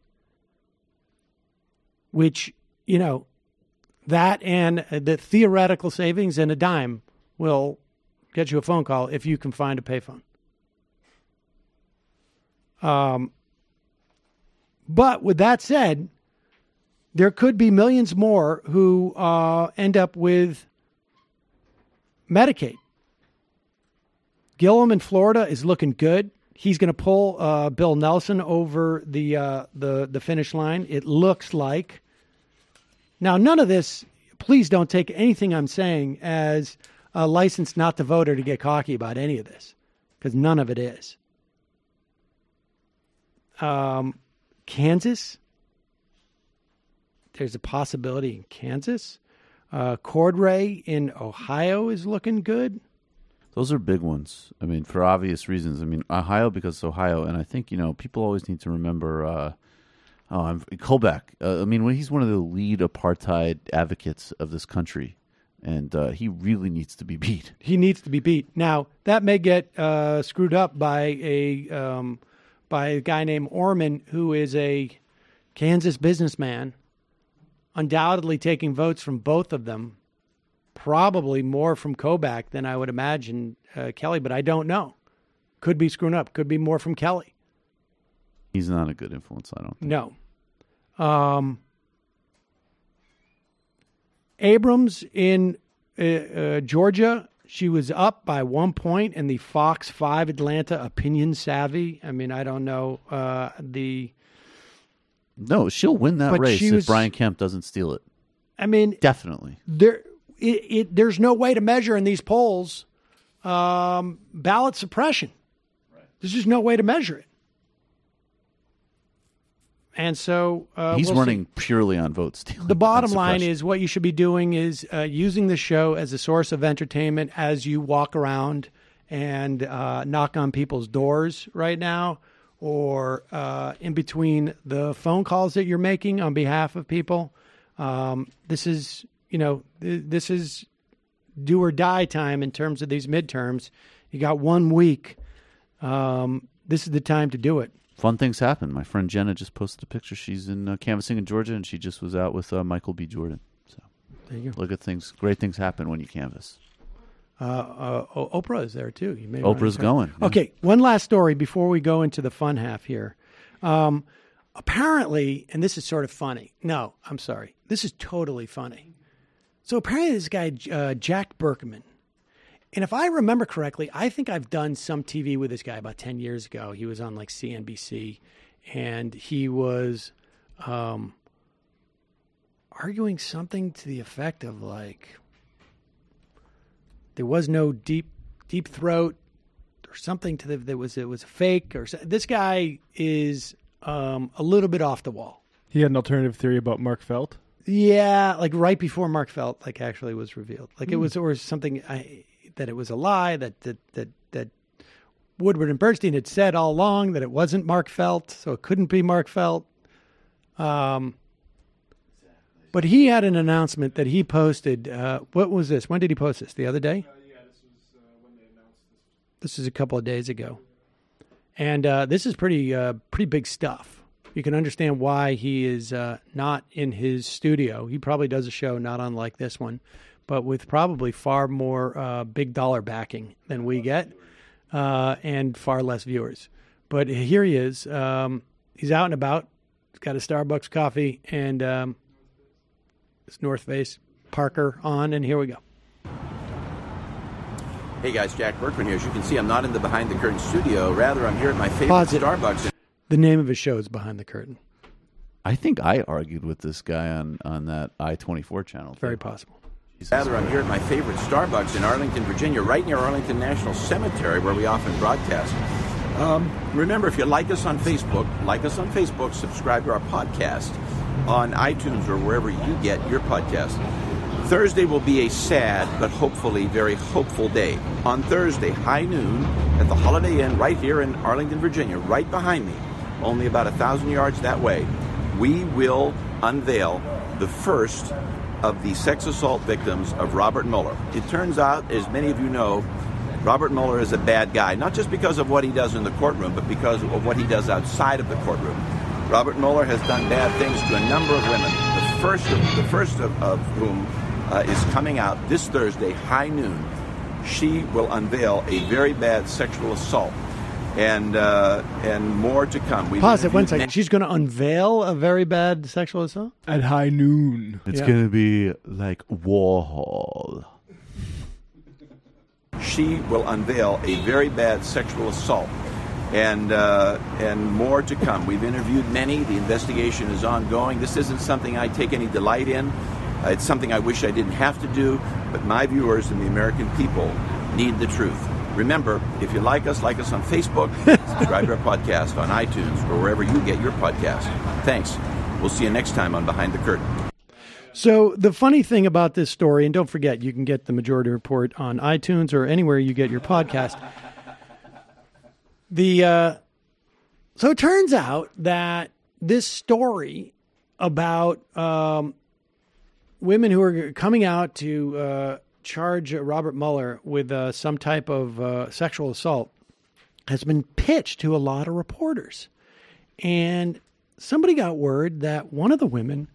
Which, you know, that and the theoretical savings and a dime will get you a phone call if you can find a payphone. Um, but with that said, there could be millions more who uh, end up with Medicaid. Gillum in Florida is looking good. He's going to pull uh, Bill Nelson over the uh, the the finish line. It looks like. Now, none of this. Please don't take anything I'm saying as a license not to vote or to get cocky about any of this, because none of it is. Um, Kansas. There's a possibility in Kansas. Uh, Cordray in Ohio is looking good. Those are big ones. I mean, for obvious reasons. I mean, Ohio because it's Ohio, and I think you know people always need to remember. Uh, oh, I'm Kobach. Uh, I mean, when he's one of the lead apartheid advocates of this country, and uh, he really needs to be beat. He needs to be beat. Now that may get uh, screwed up by a um, by a guy named Orman, who is a Kansas businessman, undoubtedly taking votes from both of them. Probably more from Kobach than I would imagine uh, Kelly, but I don't know. Could be screwing up. Could be more from Kelly. He's not a good influence, I don't think. No. Um, Abrams in uh, uh, Georgia, she was up by one point in the Fox five Atlanta Opinion Savvy. I mean, I don't know uh, the. No, she'll win that But race she if was- Brian Kemp doesn't steal it. I mean, Definitely. there, it, it, there's no way to measure in these polls um, ballot suppression. There's just no way to measure it. And so uh, He's we'll running see. purely on vote stealing. The bottom not line suppression. is what you should be doing is uh, using the show as a source of entertainment as you walk around and uh, knock on people's doors right now, or uh, in between the phone calls that you're making on behalf of people. Um, this is, you know, th- this is do or die time in terms of these midterms. You got one week. Um, this is the time to do it. Fun things happen. My friend Jenna just posted a picture. She's in uh, canvassing in Georgia, and she just was out with uh, Michael B. Jordan. So there you go. Look at things. Great things happen when you canvass. Uh, uh, O- Oprah is there too. You may Oprah's wanna- going, yeah. Okay, one last story before we go into the fun half here. Um, apparently, and this is sort of funny. No, I'm sorry. This is totally funny. So apparently, this guy uh, Jack Berkman, and if I remember correctly, I think I've done some T V with this guy about ten years ago. He was on like C N B C, and he was um, arguing something to the effect of like. There was no deep, deep throat, or something to the. There was it was a fake, or so- this guy is um, a little bit off the wall. He had an alternative theory about Mark Felt. Yeah, like right before Mark Felt like actually was revealed, like it Hmm. was or something I, that it was a lie that that that that Woodward and Bernstein had said all along that it wasn't Mark Felt, so it couldn't be Mark Felt. Um, but he had an announcement that he posted. Uh, what was this? When did he post this? The other day? Uh, yeah, this was uh, when they announced this. This is a couple of days ago, and uh, this is pretty uh, pretty big stuff. You can understand why he is uh, not in his studio. He probably does a show not unlike this one, but with probably far more uh, big dollar backing than we get, uh, and far less viewers. But here he is. Um, he's out and about. He's got a Starbucks coffee and um, his North Face Parker on, and here we go. Hey guys, Jack Berkman here. As you can see, I'm not in the Behind the Curtain studio. Rather, I'm here at my favorite Pause it. Starbucks. The name of his show is Behind the Curtain. I think I argued with this guy on, on that I twenty-four channel. Very possible. Rather, I'm here at my favorite Starbucks in Arlington, Virginia, right near Arlington National Cemetery, where we often broadcast. Um, remember, if you like us on Facebook, like us on Facebook, subscribe to our podcast on iTunes or wherever you get your podcast. Thursday will be a sad but hopefully very hopeful day. On Thursday, high noon, at the Holiday Inn right here in Arlington, Virginia, right behind me, only about a thousand yards that way, we will unveil the first of the sex assault victims of Robert Mueller. It turns out, as many of you know, Robert Mueller is a bad guy, not just because of what he does in the courtroom, but because of what he does outside of the courtroom. Robert Mueller has done bad things to a number of women, the first of, the first of, of whom uh, is coming out this Thursday, high noon. She will unveil a very bad sexual assault, and uh, and more to come. We've Pause it one interviewed second. She's going to unveil a very bad sexual assault? At high noon. It's Yeah. going to be like Warhol. She will unveil a very bad sexual assault, and uh, and more to come. We've interviewed many. The investigation is ongoing. This isn't something I take any delight in. Uh, it's something I wish I didn't have to do, but my viewers and the American people need the truth. Remember, if you like us, like us on Facebook, subscribe to our podcast on iTunes or wherever you get your podcast. Thanks. We'll see you next time on Behind the Curtain. So the funny thing about this story, and don't forget, you can get the Majority Report on iTunes or anywhere you get your podcast. The uh, so it turns out that this story about um, women who are coming out to uh, charge Robert Mueller with uh, some type of uh, sexual assault has been pitched to a lot of reporters, and somebody got word that one of the women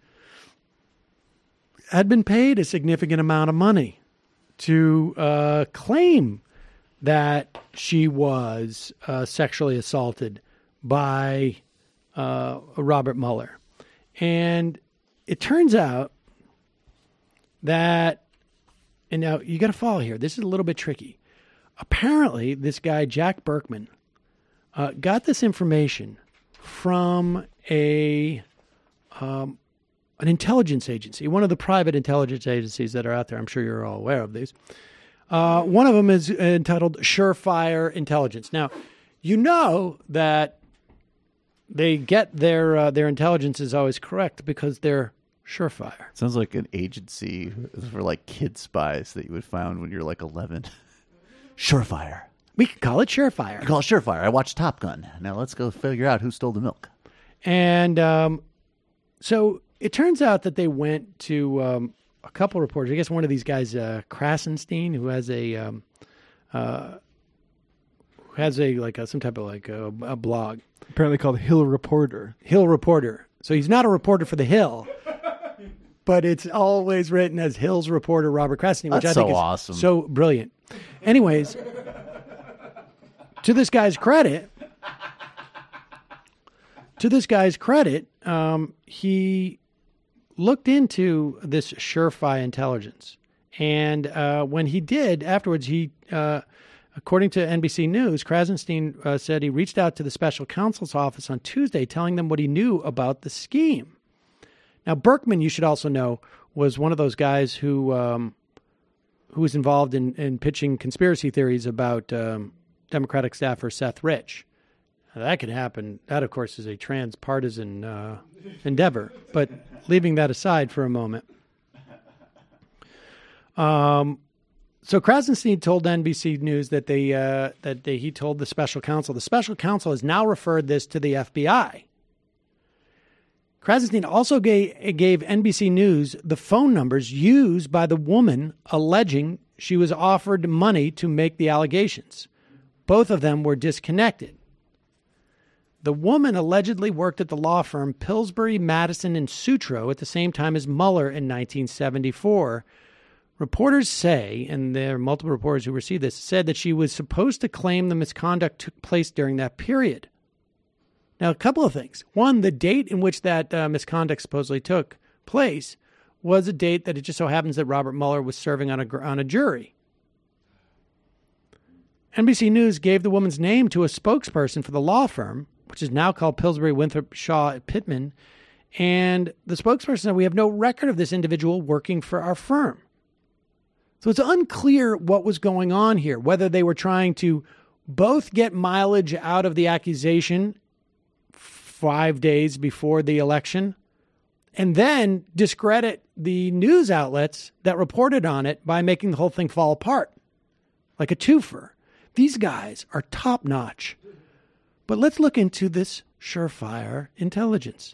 had been paid a significant amount of money to uh, claim that she was uh, sexually assaulted by uh, Robert Mueller. And it turns out that and now you got to follow here. This is a little bit tricky. Apparently, this guy, Jack Berkman, uh, got this information from a um, an intelligence agency, one of the private intelligence agencies that are out there. I'm sure you're all aware of these. Uh, one of them is entitled Surefire Intelligence. Now, you know that they get their uh, their intelligence is always correct because they're surefire. Sounds like an agency for like kid spies that you would find when you're like eleven. Surefire. We can call it Surefire. We call it Surefire. I watched Top Gun. Now let's go figure out who stole the milk. And um, so it turns out that they went to um, a couple reporters. I guess one of these guys, uh, Krasenstein, who has a um, uh, who has a like a, some type of like a, a blog, apparently called Hill Reporter. Hill Reporter. So he's not a reporter for the Hill, but it's always written as Hill's reporter Robert Krasenstein, which That's I think so is awesome. so brilliant. Anyways, to this guy's credit, to this guy's credit, um, he looked into this Surefire Intelligence. And uh, when he did, afterwards, he, uh, according to N B C News, Krasenstein uh, said he reached out to the special counsel's office on Tuesday, telling them what he knew about the scheme. Now, Berkman, you should also know, was one of those guys who um, who was involved in, in pitching conspiracy theories about um, Democratic staffer Seth Rich. Now, that could happen. That, of course, is a transpartisan uh, endeavor. But leaving that aside for a moment. Um, so Krasenstein told N B C News that they uh, that they, he told the special counsel. The special counsel has now referred this to the F B I. Krasenstein also gave, gave N B C News the phone numbers used by the woman alleging she was offered money to make the allegations. Both of them were disconnected. The woman allegedly worked at the law firm Pillsbury, Madison, and Sutro at the same time as Mueller in nineteen seventy-four. Reporters say, and there are multiple reporters who received this, said that she was supposed to claim the misconduct took place during that period. Now, a couple of things. One, the date in which that uh, misconduct supposedly took place was a date that it just so happens that Robert Mueller was serving on a, on a jury. N B C News gave the woman's name to a spokesperson for the law firm, which is now called Pillsbury Winthrop Shaw Pittman, and the spokesperson said, we have no record of this individual working for our firm. So it's unclear what was going on here, whether they were trying to both get mileage out of the accusation five days before the election, and then discredit the news outlets that reported on it by making the whole thing fall apart. Like a twofer. These guys are top-notch. But let's look into this Surefire Intelligence.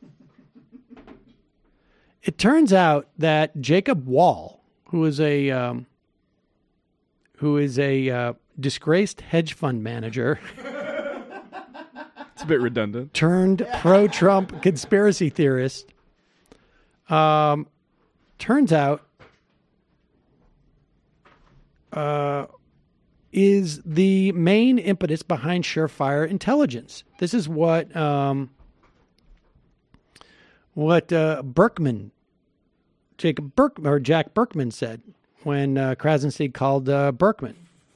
It turns out that Jacob Wall, who is a um, who is a uh, disgraced hedge fund manager... It's a bit redundant. Turned pro-Trump conspiracy theorist. Um, turns out uh, is the main impetus behind Surefire Intelligence. This is what um, what uh, Berkman, Jacob Berk or Jack Berkman said when uh, Krasenstein called uh, Berkman,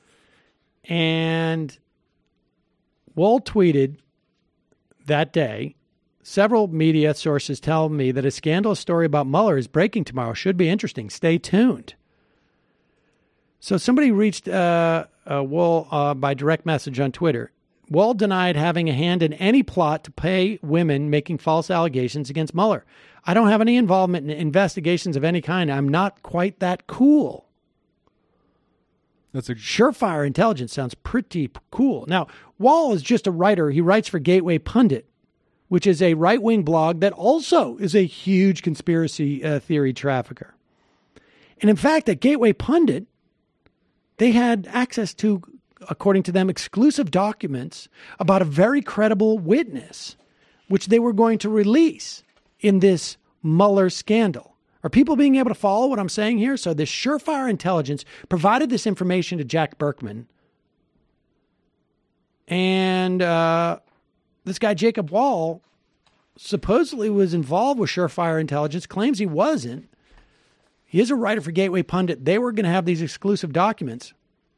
and Wall tweeted that day, several media sources tell me that a scandalous story about Mueller is breaking tomorrow. Should be interesting. Stay tuned. So somebody reached uh, uh, Wall uh, by direct message on Twitter. Wall denied having a hand in any plot to pay women making false allegations against Mueller. I don't have any involvement in investigations of any kind. I'm not quite that cool. That's a Surefire Intelligence sounds pretty cool. Now, Wall is just a writer. He writes for Gateway Pundit, which is a right-wing blog that also is a huge conspiracy uh, theory trafficker. And in fact, at Gateway Pundit, they had access to, according to them, exclusive documents about a very credible witness, which they were going to release in this Mueller scandal. Are people being able to follow what I'm saying here? So this Surefire Intelligence provided this information to Jack Berkman. And uh, this guy, Jacob Wall, supposedly was involved with Surefire Intelligence, claims he wasn't. He is a writer for Gateway Pundit. They were going to have these exclusive documents.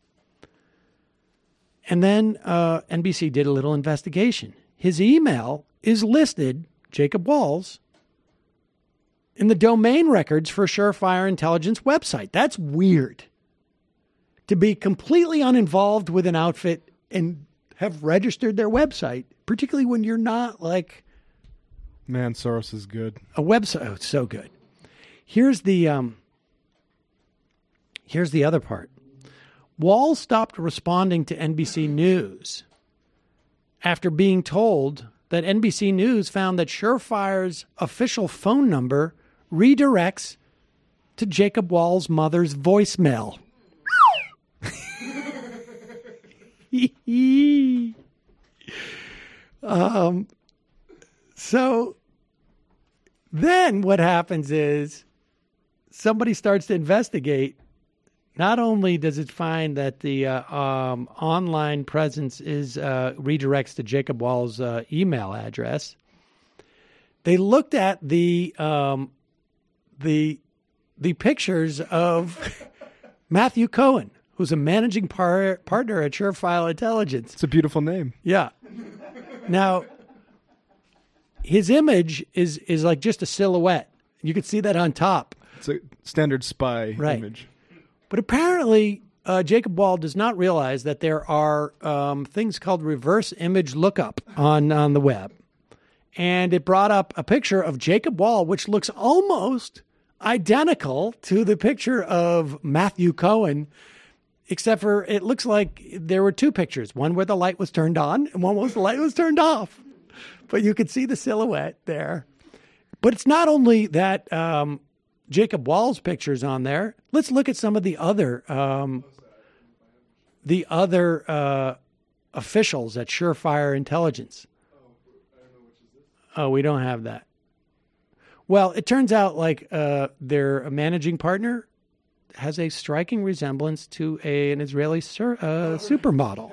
And then uh, N B C did a little investigation. His email is listed, Jacob Walls, in the domain records for Surefire Intelligence website. That's weird. To be completely uninvolved with an outfit and have registered their website, particularly when you're not like... Man, Soros is good. A website. Oh, it's so good. Here's the um, here's the other part. Walls stopped responding to N B C News after being told that N B C News found that Surefire's official phone number redirects to Jacob Walls' mother's voicemail. um, so then what happens is somebody starts to investigate. Not only does it find that the uh, um, online presence is uh, redirects to Jacob Walls' uh, email address, they looked at the um, the the pictures of Matthew Cohen, who's a managing par- partner at Surefire Intelligence. It's a beautiful name. Yeah. Now, his image is is like just a silhouette. You can see that on top. It's a standard spy right. image. But apparently, uh, Jacob Wall does not realize that there are um, things called reverse image lookup on, on the web. And it brought up a picture of Jacob Wall, which looks almost identical to the picture of Matthew Cohen, except for it looks like there were two pictures, one where the light was turned on and one where the light was turned off. But you could see the silhouette there. But it's not only that um, Jacob Wall's pictures on there. Let's look at some of the other um, the other uh, officials at Surefire Intelligence. Oh, we don't have that. Well, it turns out like uh, their managing partner has a striking resemblance to a, an Israeli sur, uh, supermodel.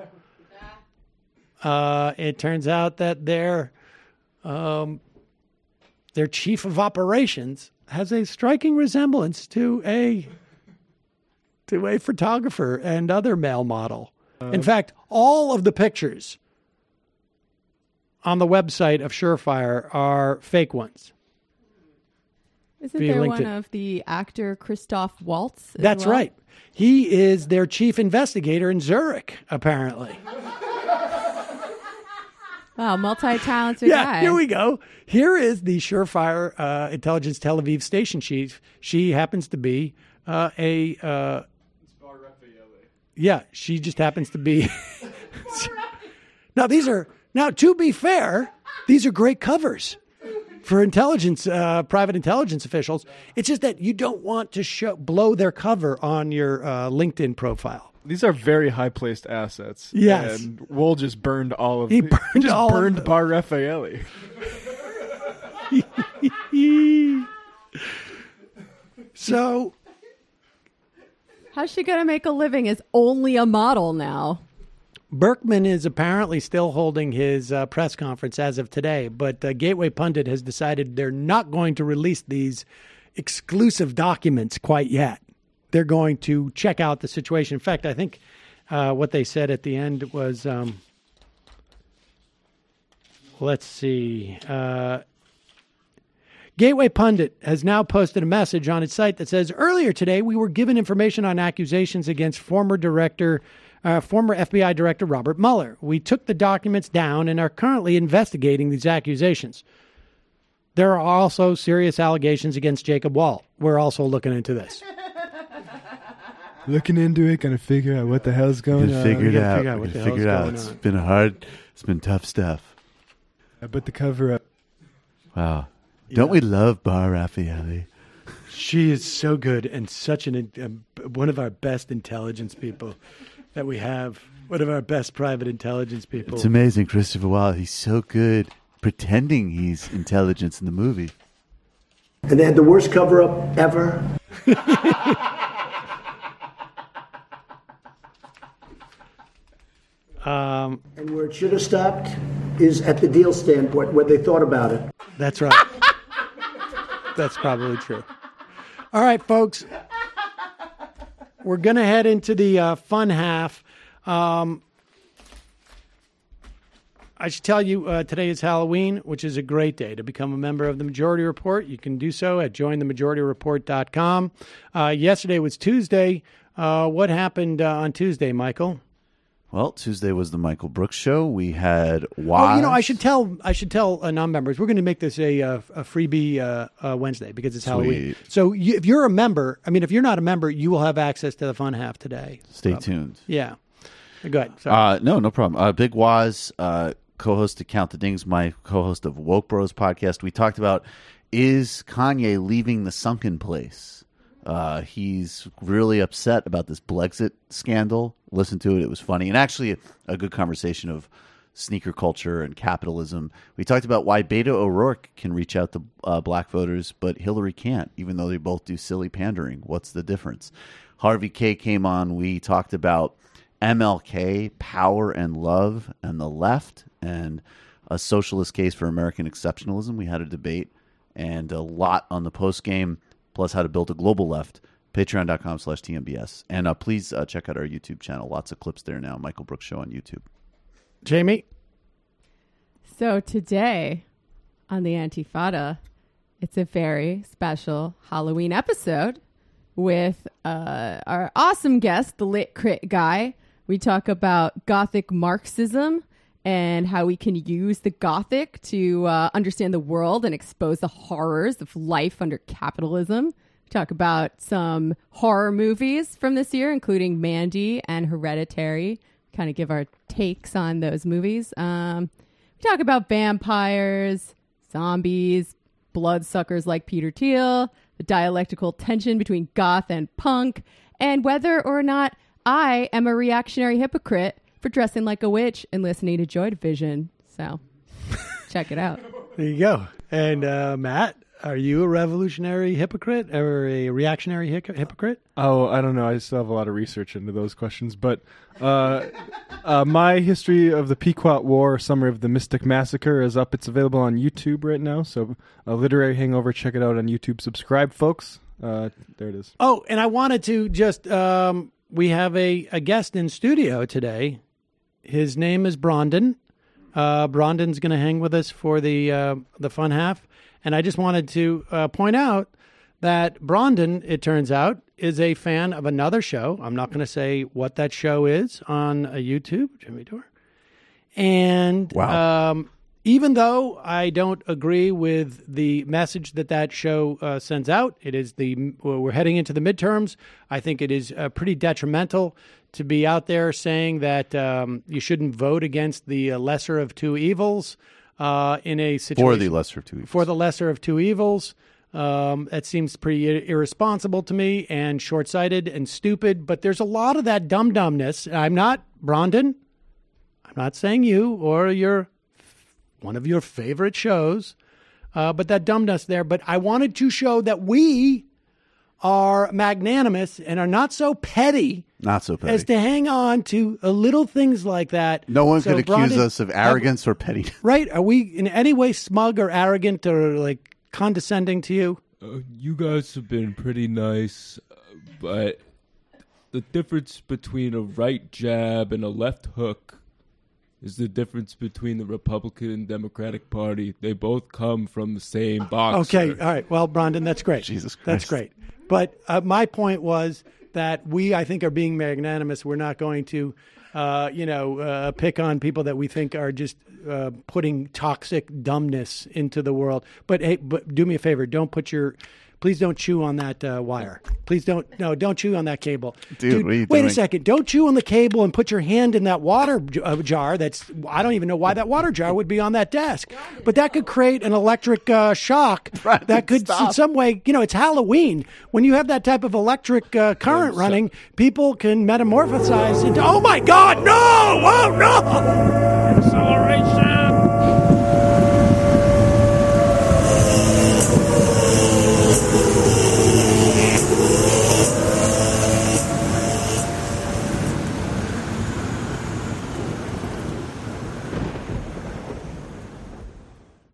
Uh, it turns out that their um, their chief of operations has a striking resemblance to a to a photographer and other male model. Uh, In fact, all of the pictures on the website of Surefire are fake ones. Isn't there one of the actor Christoph Waltz? as That's well? right. He is their chief investigator in Zurich, apparently. Wow, multi-talented yeah, guy. here we go. Here is the Surefire uh, Intelligence Tel Aviv station chief. She happens to be uh, a... Uh, yeah, she just happens to be... now, these are... Now, to be fair, these are great covers for intelligence, uh, private intelligence officials. It's just that you don't want to show, blow their cover on your uh, LinkedIn profile. These are very high-placed assets. Yes. And Wool just burned all of He the, burned just all of burned them. Bar Raffaele. So, How's she going to make a living as only a model now? Berkman is apparently still holding his uh, press conference as of today, but uh, Gateway Pundit has decided they're not going to release these exclusive documents quite yet. They're going to check out the situation. In fact, I think uh, what they said at the end was, um, let's see, uh, Gateway Pundit has now posted a message on its site that says, earlier today, we were given information on accusations against former director, uh, former F B I Director Robert Mueller. We took the documents down and are currently investigating these accusations. There are also serious allegations against Jacob Wall. We're also looking into this. Looking into it, gonna figure out what the hell's going Gonna on. figure it gotta out. figure out what Gonna the hell's figure it out. going It's on. been hard. It's been tough stuff. I put the cover up. Wow. Don't we love Bar Raffaele? She is so good and such an um, one of our best intelligence people that we have. One of our best private intelligence people. It's amazing, Christopher Wilde. He's so good pretending he's intelligence in the movie. And they had the worst cover-up ever. Um, and where it should have stopped is at the deal standpoint, where they thought about it. That's right. That's probably true. All right, folks. We're going to head into the uh, fun half. Um, I should tell you, uh, today is Halloween, which is a great day to become a member of the Majority Report. You can do so at join the majority report dot com. Uh, yesterday was Tuesday. Uh, what happened uh, on Tuesday, Michael? Well, Tuesday was the Michael Brooks show. We had Waz. Oh, you know, I should tell I should tell uh, non-members we're going to make this a uh, a freebie uh, uh, Wednesday because it's Sweet. Halloween. So you, if you're a member, I mean, if you're not a member, you will have access to the fun half today. Stay So, tuned. Yeah. Go ahead. Sorry. Uh, no, no problem. Uh, Big Waz, uh, co-host to Count the Dings, my co-host of Woke Bros podcast. We talked about, is Kanye leaving the sunken place? Uh, he's really upset about this Blexit scandal. Listen to it. It was funny. And actually a, a good conversation of sneaker culture and capitalism. We talked about why Beto O'Rourke can reach out to uh, black voters, but Hillary can't, even though they both do silly pandering. What's the difference? Harvey K came on. We talked about M L K, power and love, and the left, and a socialist case for American exceptionalism. We had a debate and a lot on the post game, plus how to build a global left. Patreon.com slash TMBS. And uh, please uh, check out our YouTube channel. Lots of clips there now. Michael Brooks Show on YouTube. Jamie? So today on the Antifada, it's a very special Halloween episode with uh, our awesome guest, the Lit Crit Guy. We talk about Gothic Marxism and how we can use the Gothic to uh, understand the world and expose the horrors of life under capitalism. We talk about some horror movies from this year, including Mandy and Hereditary. Kind of give our takes on those movies. Um, we talk about vampires, zombies, bloodsuckers like Peter Thiel, the dialectical tension between goth and punk, and whether or not I am a reactionary hypocrite for dressing like a witch and listening to Joy Division. So check it out. There you go. And uh, Matt, are you a revolutionary hypocrite or a reactionary hic- hypocrite? Oh, I don't know. I still have a lot of research into those questions. But uh, uh, my history of the Pequot War, Summary of the Mystic Massacre, is up. It's available on YouTube right now. So a Literary Hangover, check it out on YouTube. Subscribe, folks. Uh, there it is. Oh, and I wanted to just, um, we have a, a guest in studio today. His name is Brondon. Uh, Brondon's going to hang with us for the uh, the fun half. And I just wanted to uh, point out that Brondon, it turns out, is a fan of another show. I'm not going to say what that show is on uh, YouTube. Jimmy Dore. And wow. um, even though I don't agree with the message that that show uh, sends out, it is the well, we're heading into the midterms. I think it is uh, pretty detrimental to be out there saying that um, you shouldn't vote against the uh, lesser of two evils uh, in a situation. For the lesser of two evils. For the lesser of two evils. Um, that seems pretty ir- irresponsible to me and short-sighted and stupid, but there's a lot of that dumb-dumbness. I'm not, Brondon, I'm not saying you or your one of your favorite shows, uh, but that dumbness there. But I wanted to show that we are magnanimous and are not so petty. Not so petty. As to hang on to uh, little things like that. No one So, could accuse Brondon, us of arrogance or pettiness. Right? Are we in any way smug or arrogant or like condescending to you? Uh, you guys have been pretty nice, uh, but the difference between a right jab and a left hook is the difference between the Republican and Democratic Party. They both come from the same box. Okay, all right. Well, Brondon, that's great. Jesus Christ. That's great. But uh, my point was that we, I think, are being magnanimous. We're not going to, uh, you know, uh, pick on people that we think are just uh, putting toxic dumbness into the world. But hey, but do me a favor. Don't put your, please don't chew on that uh, wire. Please don't, no, don't chew on that cable. Dude, what are you wait doing? a second. Don't chew on the cable and put your hand in that water j- uh, jar. That's, I don't even know why that water jar would be on that desk. But that could create an electric uh, shock. Right, that could, stop. in some way, you know, it's Halloween. When you have that type of electric uh, current running, people can metamorphosize into, oh my God, no! Oh no! Acceleration!